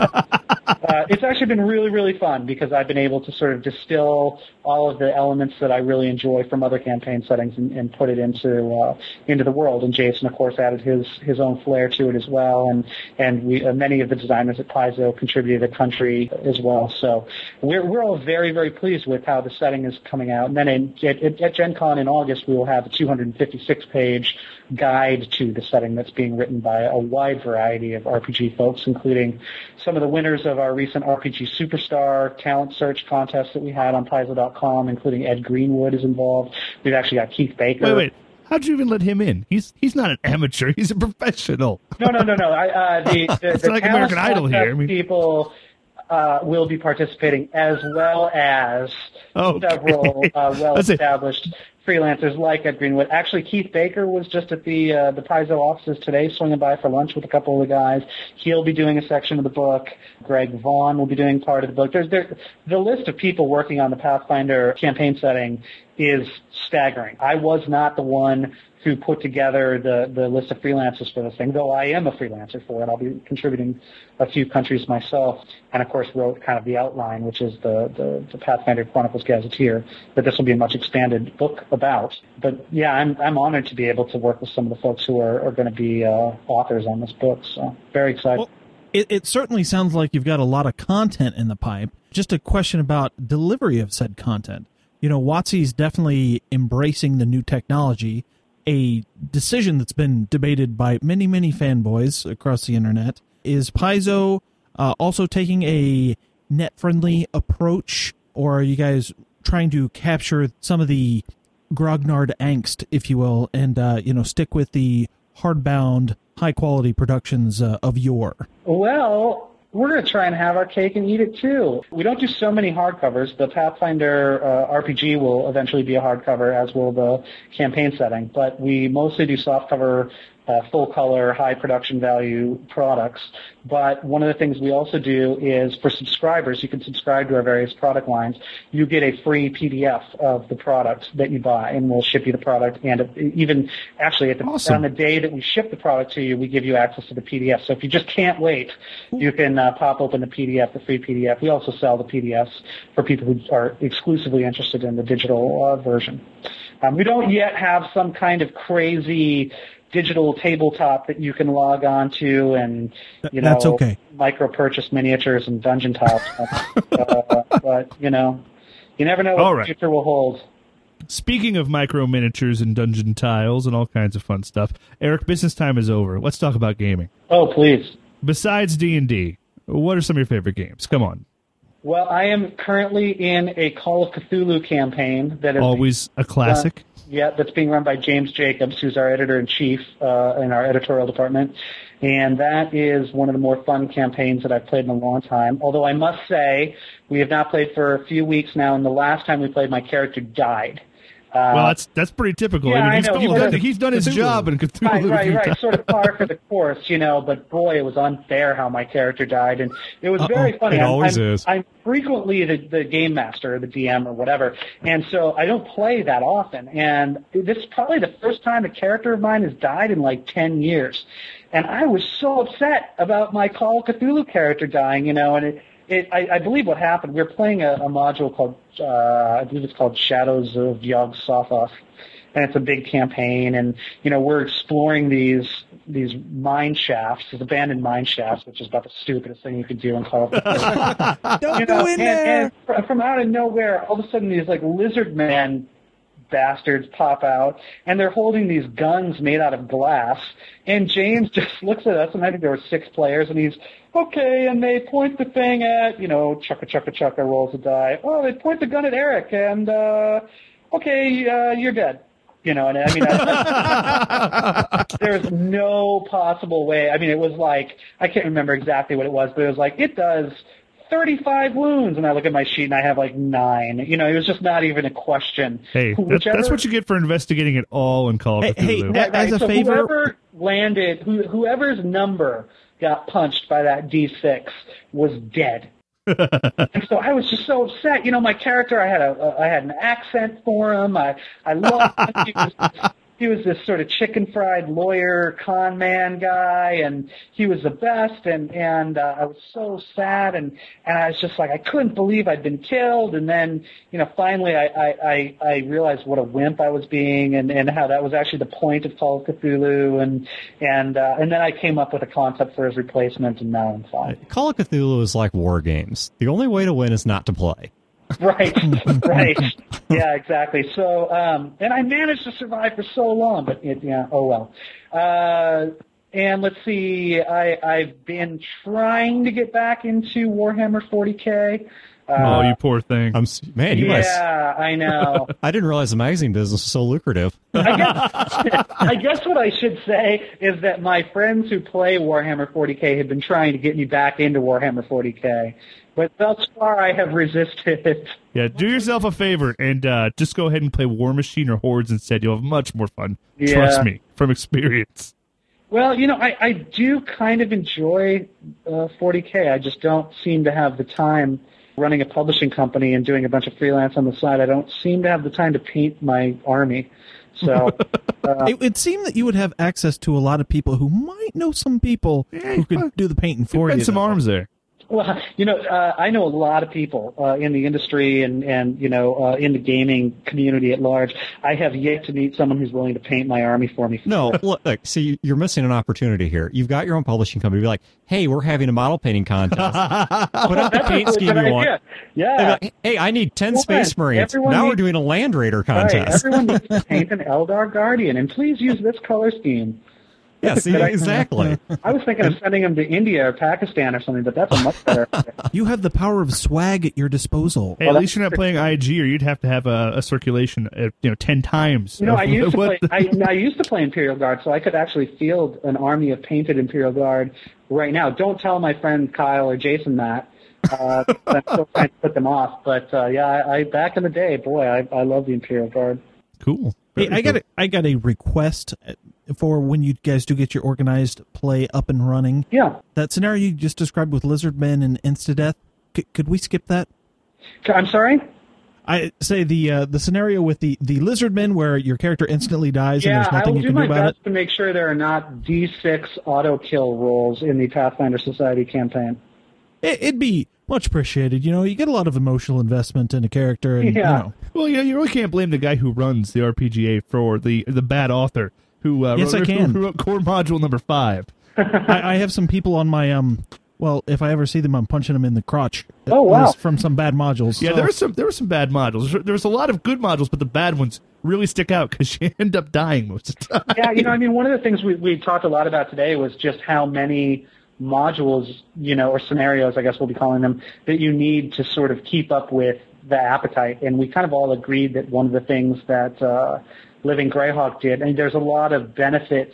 uh, it's actually been really, really fun because I've been able to sort of distill all of the elements that I really enjoy from other campaign settings and, and put it into uh, into the world. And Jason, of course, added his his own flair to it as well, and and we uh, many of the designers at Paizo contributed a country as well. So we're we're all very, very pleased with how the setting is coming out. And then in, at, at Gen Con in August, we will have a two hundred fifty-six page guide to the setting that's being written by a wide variety of R P G folks, including some of the winners of our recent R P G Superstar talent search contest that we had on paizo dot com, including Ed Greenwood is involved. We've actually got Keith Baker. Wait, wait. How'd you even let him in? He's he's not an amateur. He's a professional. No, no, no, no. I, uh, the the, it's the like American Idol here. I mean, people uh, will be participating, as well as okay. several uh, well-established freelancers like Ed Greenwood. Actually, Keith Baker was just at the uh, the Paizo offices today, swinging by for lunch with a couple of the guys. He'll be doing a section of the book. Greg Vaughn will be doing part of the book. There's there, the list of people working on the Pathfinder campaign setting is staggering. I was not the one who put together the, the list of freelancers for this thing, though I am a freelancer for it. I'll be contributing a few countries myself, and of course wrote kind of the outline, which is the, the, the Pathfinder Chronicles Gazetteer, that this will be a much expanded book about. But yeah, I'm I'm honored to be able to work with some of the folks who are, are going to be uh, authors on this book, so very excited. Well, it, it certainly sounds like you've got a lot of content in the pipe. Just a question about delivery of said content. You know, WotC's definitely embracing the new technology, a decision that's been debated by many, many fanboys across the internet. Is Paizo uh, also taking a net-friendly approach, or are you guys trying to capture some of the grognard angst, if you will, and uh, you know, stick with the hardbound, high-quality productions uh, of yore? Well, we're going to try and have our cake and eat it, too. We don't do so many hardcovers. The Pathfinder uh, R P G will eventually be a hardcover, as will the campaign setting. But we mostly do softcover, uh, full-color, high production value products. But one of the things we also do is, for subscribers, you can subscribe to our various product lines. You get a free P D F of the product that you buy, and we'll ship you the product. And even, actually, at the, awesome. on the day that we ship the product to you, we give you access to the P D F. So if you just can't wait, you can uh, pop open the P D F, the free P D F. We also sell the P D Fs for people who are exclusively interested in the digital uh, version. Um, we don't yet have some kind of crazy digital tabletop that you can log on to and, you know, That's okay. micro-purchase miniatures and dungeon tiles. uh, but, you know, you never know what all the right. future will hold. Speaking of micro miniatures and dungeon tiles and all kinds of fun stuff, Eric, business time is over. Let's talk about gaming. Oh, please. besides D and D, what are some of your favorite games? Come on. Well, I am currently in a Call of Cthulhu campaign that is always a classic. Uh, yeah, that's being run by James Jacobs, who's our editor-in-chief uh, in our editorial department. And that is one of the more fun campaigns that I've played in a long time. Although I must say, we have not played for a few weeks now, and the last time we played, my character died. Uh, well, that's that's pretty typical. Yeah, I mean, I he's, know. he's, Well, done, he's done his Cthulhu. job in Cthulhu. Right, right, right. Times. Sort of par for the course, you know, but boy, it was unfair how my character died. And it was Uh-oh. very funny. It I'm, always I'm, is. I'm frequently the, the game master or the D M or whatever, and so I don't play that often. And this is probably the first time a character of mine has died in like ten years. And I was so upset about my Call of Cthulhu character dying, you know, and it, It, I, I believe what happened, we were playing a, a module called, uh, I believe it's called Shadows of Yog-Sothoth, and it's a big campaign, and, you know, we're exploring these these mine shafts, these abandoned mine shafts, which is about the stupidest thing you could do in Call of Cthulhu. Don't you go know, in and, there! and from out of nowhere, all of a sudden these, like, lizard man bastards pop out, and they're holding these guns made out of glass, and James just looks at us, and I think there were six players, and he's, okay, and they point the thing at, you know, chugga chugga chugga rolls a die. Oh, they point the gun at Eric, and, uh, okay, uh, you're dead. You know, and I mean, I, there's no possible way. I mean, it was like, I can't remember exactly what it was, but it was like, it does thirty-five wounds, and I look at my sheet and I have like nine. You know, it was just not even a question. Hey, that, Whichever, that's what you get for investigating it all in Call of Hey, hey, Cthulhu. that- right, as a so favor- whoever landed, who, whoever's number got punched by that D six was dead. And so I was just so upset. You know, my character, I had a, a I had an accent for him. I I loved him. He was, he was this sort of chicken fried lawyer con man guy, and he was the best. And and uh, I was so sad, and and I was just like, I couldn't believe I'd been killed. And then, you know, finally I I I, I realized what a wimp I was being, and and how that was actually the point of Call of Cthulhu. And and uh, and then I came up with a concept for his replacement, and now I'm fine. Call of Cthulhu is like war games. The only way to win is not to play. Right, right. Yeah, exactly. So, um, and I managed to survive for so long, but it, yeah, oh well. Uh, and let's see, I, I've been trying to get back into Warhammer forty K. Uh, oh, you poor thing. I'm s- man, you yeah, must. I know. I didn't realize the magazine business was so lucrative. I guess, I guess what I should say is that my friends who play Warhammer forty K have been trying to get me back into Warhammer forty K. But thus far, I have resisted. Yeah, do yourself a favor and uh, just go ahead and play War Machine or Hordes instead. You'll have much more fun. Yeah. Trust me, from experience. Well, you know, I, I do kind of enjoy uh, forty K. I just don't seem to have the time running a publishing company and doing a bunch of freelance on the side. I don't seem to have the time to paint my army. So uh, It would seem that you would have access to a lot of people who might know some people who could do the painting for And you. some though. arms there. Well, you know, uh, I know a lot of people uh, in the industry and, and you know, uh, in the gaming community at large. I have yet to meet someone who's willing to paint my army for me. No, look, look, see, you're missing an opportunity here. You've got your own publishing company. Be like, hey, we're having a model painting contest. Put up the That's a paint really scheme good you want. idea. Yeah. They'd be like, hey, I need ten Well, Space Marines. everyone Now we're needs- doing a Land Raider Right. contest. Everyone needs to paint an Eldar Guardian, and please use this color scheme. Yeah, see, But I- exactly. I was thinking of sending them to India or Pakistan or something, but that's a much better idea. You have the power of swag at your disposal. Hey, Well, at least that's you're not playing I G, or you'd have to have a, a circulation, at, you know, ten times. You know, I used to What play. the- I, I used to play Imperial Guard, so I could actually field an army of painted Imperial Guard right now. Don't tell my friend Kyle or Jason that. Uh, I'm still trying to put them off. But uh, yeah, I, I back in the day, boy, I, I love the Imperial Guard. Cool. Hey, Very I got cool. a, I got a request for when you guys do get your organized play up and running. Yeah. That scenario you just described with Lizardmen and Instadeath, c- could we skip that? I'm sorry. I say the uh, the scenario with the, the Lizardmen where your character instantly dies and Yeah, there's I nothing will you do can do my about best to make sure there are not D six auto kill rolls in the Pathfinder Society campaign. it. it. It'd be much appreciated. You know, you get a lot of emotional investment in a character, and Yeah. you know. Well, yeah, you really can't blame the guy who runs the R P G A for the the bad author who uh, Yes, wrote, I can. who wrote core module number five. I, I have some people on my um. Well, if I ever see them, I'm punching them in the crotch. Oh, wow. From some bad modules. Yeah, So- there were some there were some bad modules. There was a lot of good modules, but the bad ones really stick out because you end up dying most of the time. Yeah, you know, I mean, one of the things we we talked a lot about today was just how many modules, you know, or scenarios, I guess we'll be calling them, that you need to sort of keep up with the appetite. And we kind of all agreed that one of the things that uh, Living Greyhawk did, and there's a lot of benefits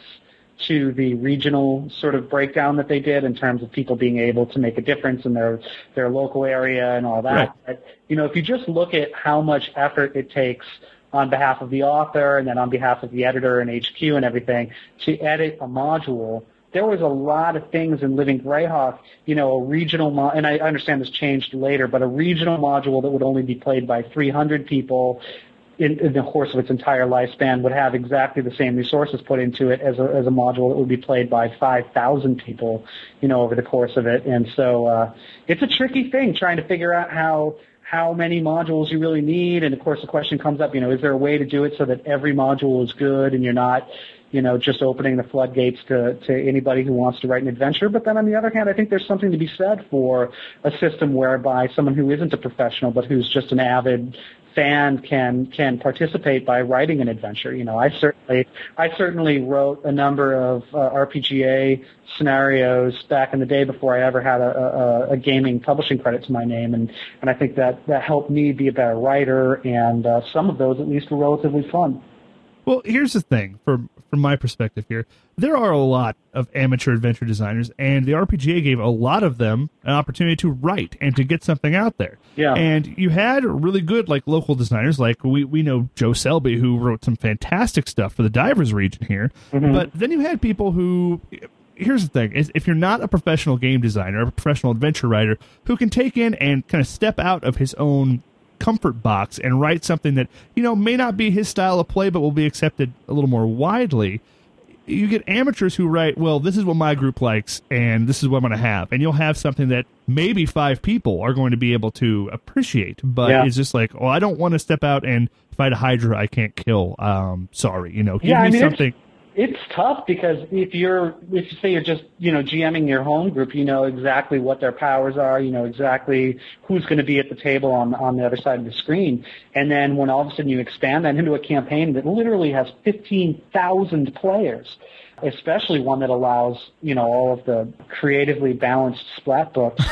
to the regional sort of breakdown that they did in terms of people being able to make a difference in their, their local area and all that. Right. But, you know, if you just look at how much effort it takes on behalf of the author and then on behalf of the editor and H Q and everything to edit a module, there was a lot of things in Living Greyhawk, you know, a regional, mo- and I understand this changed later, but a regional module that would only be played by three hundred people in, in the course of its entire lifespan would have exactly the same resources put into it as a, as a module that would be played by five thousand people, you know, over the course of it. And so uh, it's a tricky thing trying to figure out how how many modules you really need. And, of course, the question comes up, you know, is there a way to do it so that every module is good and you're not, you know, just opening the floodgates to, to anybody who wants to write an adventure? But then on the other hand, I think there's something to be said for a system whereby someone who isn't a professional but who's just an avid fan can can participate by writing an adventure. You know, I certainly I certainly wrote a number of uh, R P G A scenarios back in the day before I ever had a, a, a gaming publishing credit to my name, and, and I think that, that helped me be a better writer, and uh, some of those at least were relatively fun. Well, here's the thing, from from my perspective here. There are a lot of amateur adventure designers, and the R P G A gave a lot of them an opportunity to write and to get something out there. Yeah. And you had really good, like, local designers, like we, we know Joe Selby, who wrote some fantastic stuff for the Divers region here. Mm-hmm. But then you had people who... Here's the thing, is if you're not a professional game designer, a professional adventure writer, who can take in and kind of step out of his own comfort box and write something that, you know, may not be his style of play, but will be accepted a little more widely, you get amateurs who write, well, this is what my group likes, and this is what I'm going to have. And you'll have something that maybe five people are going to be able to appreciate, but yeah. It's just like, oh, I don't want to step out and fight a Hydra I can't kill. Um, sorry, you know, give yeah, me I mean, something... It's tough because if you're, if you say you're just, you know, GMing your home group, you know exactly what their powers are, you know exactly who's going to be at the table on on the other side of the screen. And then when all of a sudden you expand that into a campaign that literally has fifteen thousand players, especially one that allows, you know, all of the creatively balanced splat books,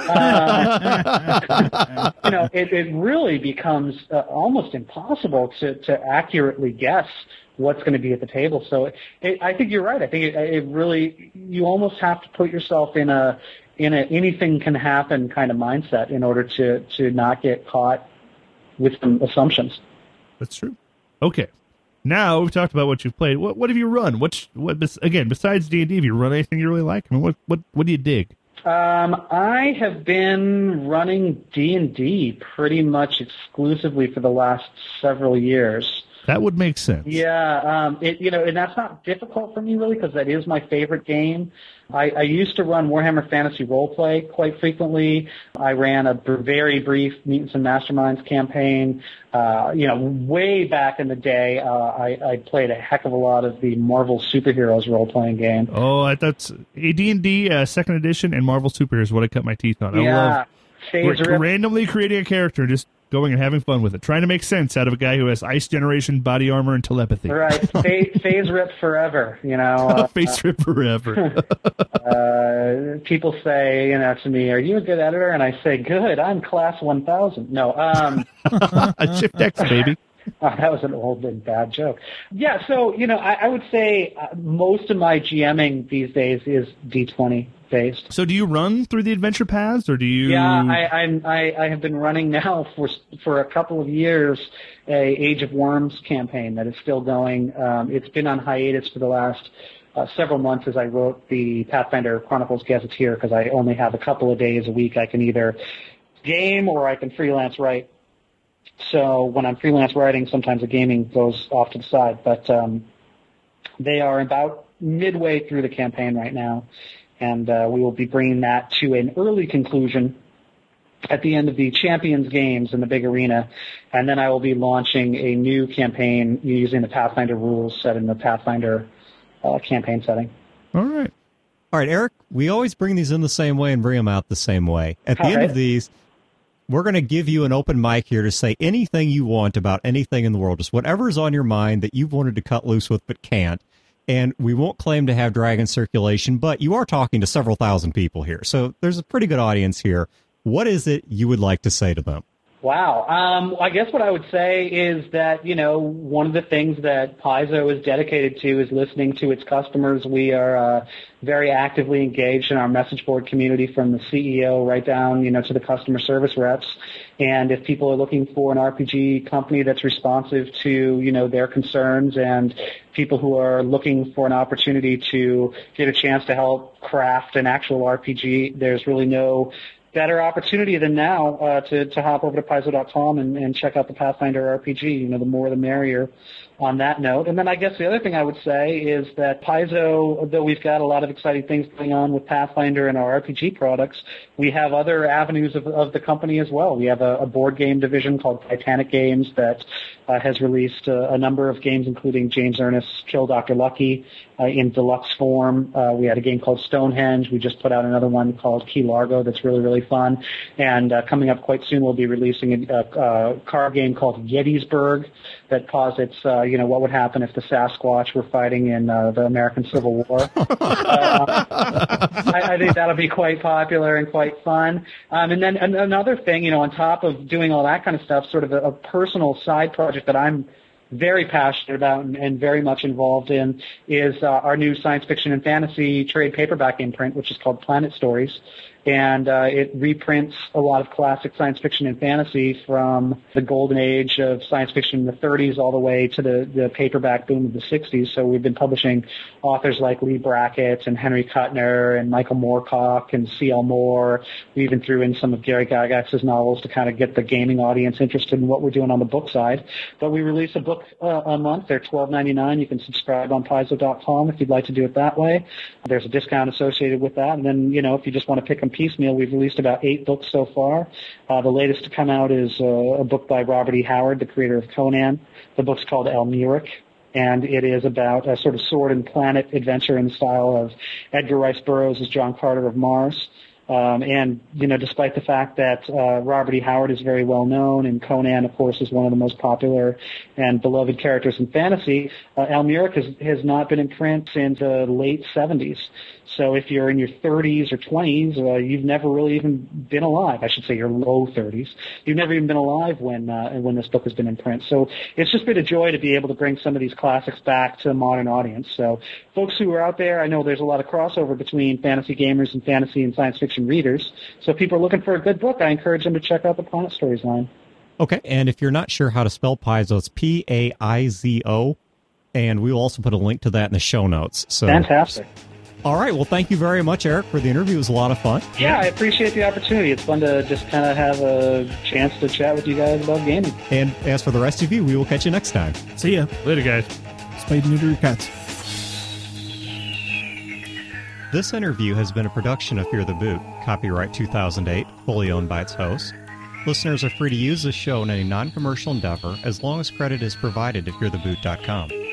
uh, you know, it, it really becomes uh, almost impossible to, to accurately guess what's going to be at the table. So it, I think you're right. I think it, it really, you almost have to put yourself in a in a anything can happen kind of mindset in order to to not get caught with some assumptions. That's true. Okay. Now we've talked about what you've played. What what have you run? What's what again besides D and D? Have you run anything you really like? I mean, what what what do you dig? Um, I have been running D and D pretty much exclusively for the last several years. That would make sense. Yeah, um, it, you know, and that's not difficult for me really because that is my favorite game. I, I used to run Warhammer Fantasy Roleplay quite frequently. I ran a very brief Mutants and Masterminds campaign. Uh, you know, way back in the day, uh, I, I played a heck of a lot of the Marvel Superheroes role-playing game. Oh, I thought D and D uh, second edition and Marvel Superheroes is what I cut my teeth on. I yeah, love r- randomly creating a character and just going and having fun with it, trying to make sense out of a guy who has ice generation, body armor, and telepathy. Right, phase, phase rip forever, you know. Uh, phase rip forever. uh, people say, you know, to me, "Are you a good editor?" And I say, "Good, I'm class one thousand." No, um, Shift X, baby. Oh, that was an old and bad joke. Yeah, so, you know, I, I would say uh, most of my GMing these days is D twenty based. So do you run through the adventure paths, or do you... Yeah, I, I'm, I, I have been running now for for a couple of years a Age of Worms campaign that is still going. Um, it's been on hiatus for the last uh, several months as I wrote the Pathfinder Chronicles Gazetteer because I only have a couple of days a week I can either game or I can freelance write. So when I'm freelance writing, sometimes the gaming goes off to the side. But um, they are about midway through the campaign right now, and uh, we will be bringing that to an early conclusion at the end of the Champions Games in the big arena. And then I will be launching a new campaign using the Pathfinder rules set in the Pathfinder uh, campaign setting. All right. All right, Eric, we always bring these in the same way and bring them out the same way. At the All end right. of these... we're going to give you an open mic here to say anything you want about anything in the world, just whatever's on your mind that you've wanted to cut loose with but can't. And we won't claim to have Dragon circulation, but you are talking to several thousand people here. So there's a pretty good audience here. What is it you would like to say to them? Wow. Um, I guess what I would say is that, you know, one of the things that Paizo is dedicated to is listening to its customers. We are uh, very actively engaged in our message board community, from the C E O right down, you know, to the customer service reps. And if people are looking for an R P G company that's responsive to, you know, their concerns, and people who are looking for an opportunity to get a chance to help craft an actual R P G, there's really no better opportunity than now uh, to, to hop over to Paizo dot com and, and check out the Pathfinder R P G. You know, the more the merrier on that note. And then I guess the other thing I would say is that Paizo, though we've got a lot of exciting things going on with Pathfinder and our R P G products, we have other avenues of, of the company as well. We have a, a board game division called Titanic Games that uh, has released a, a number of games, including James Ernest's Kill Doctor Lucky uh, in deluxe form. Uh, we had a game called Stonehenge. We just put out another one called Key Largo that's really, really fun. And uh, coming up quite soon, we'll be releasing a, a, a card game called Gettysburg that posits, uh, you know, what would happen if the Sasquatch were fighting in uh, the American Civil War. uh, I, I think that'll be quite popular and quite fun. Um, and then another thing, you know, on top of doing all that kind of stuff, sort of a, a personal side project that I'm very passionate about and, and very much involved in is uh, our new science fiction and fantasy trade paperback imprint, which is called Planet Stories. And uh, it reprints a lot of classic science fiction and fantasy from the golden age of science fiction in the thirties all the way to the, the paperback boom of the sixties. So we've been publishing authors like Lee Brackett and Henry Kuttner and Michael Moorcock and C L Moore. We even threw in some of Gary Gygax's novels to kind of get the gaming audience interested in what we're doing on the book side. But we release a book uh, a month. They're twelve ninety-nine. You can subscribe on Paizo dot com if you'd like to do it that way. There's a discount associated with that. And then, you know, if you just want to pick them piecemeal, we've released about eight books so far. Uh, the latest to come out is uh, a book by Robert E. Howard, the creator of Conan. The book's called Elmuric, and it is about a sort of sword and planet adventure in the style of Edgar Rice Burroughs as John Carter of Mars. Um, and, you know, despite the fact that uh, Robert E. Howard is very well known, and Conan, of course, is one of the most popular and beloved characters in fantasy, uh, Elmuric has, has not been in print since the late seventies. So if you're in your thirties or twenties, uh, you've never really even been alive. I should say your low thirties. You've never even been alive when uh, when this book has been in print. So it's just been a joy to be able to bring some of these classics back to a modern audience. So folks who are out there, I know there's a lot of crossover between fantasy gamers and fantasy and science fiction readers. So if people are looking for a good book, I encourage them to check out the Planet Stories line. Okay, and if you're not sure how to spell Paizo, it's P A I Z O, and we will also put a link to that in the show notes. So fantastic. All right. Well, thank you very much, Eric, for the interview. It was a lot of fun. Yeah, I appreciate the opportunity. It's fun to just kind of have a chance to chat with you guys about gaming. And as for the rest of you, we will catch you next time. See ya. Later, guys. Spade and neuter your cats. This interview has been a production of Fear the Boot, copyright two thousand eight, fully owned by its host. Listeners are free to use this show in any non-commercial endeavor as long as credit is provided at fear the boot dot com.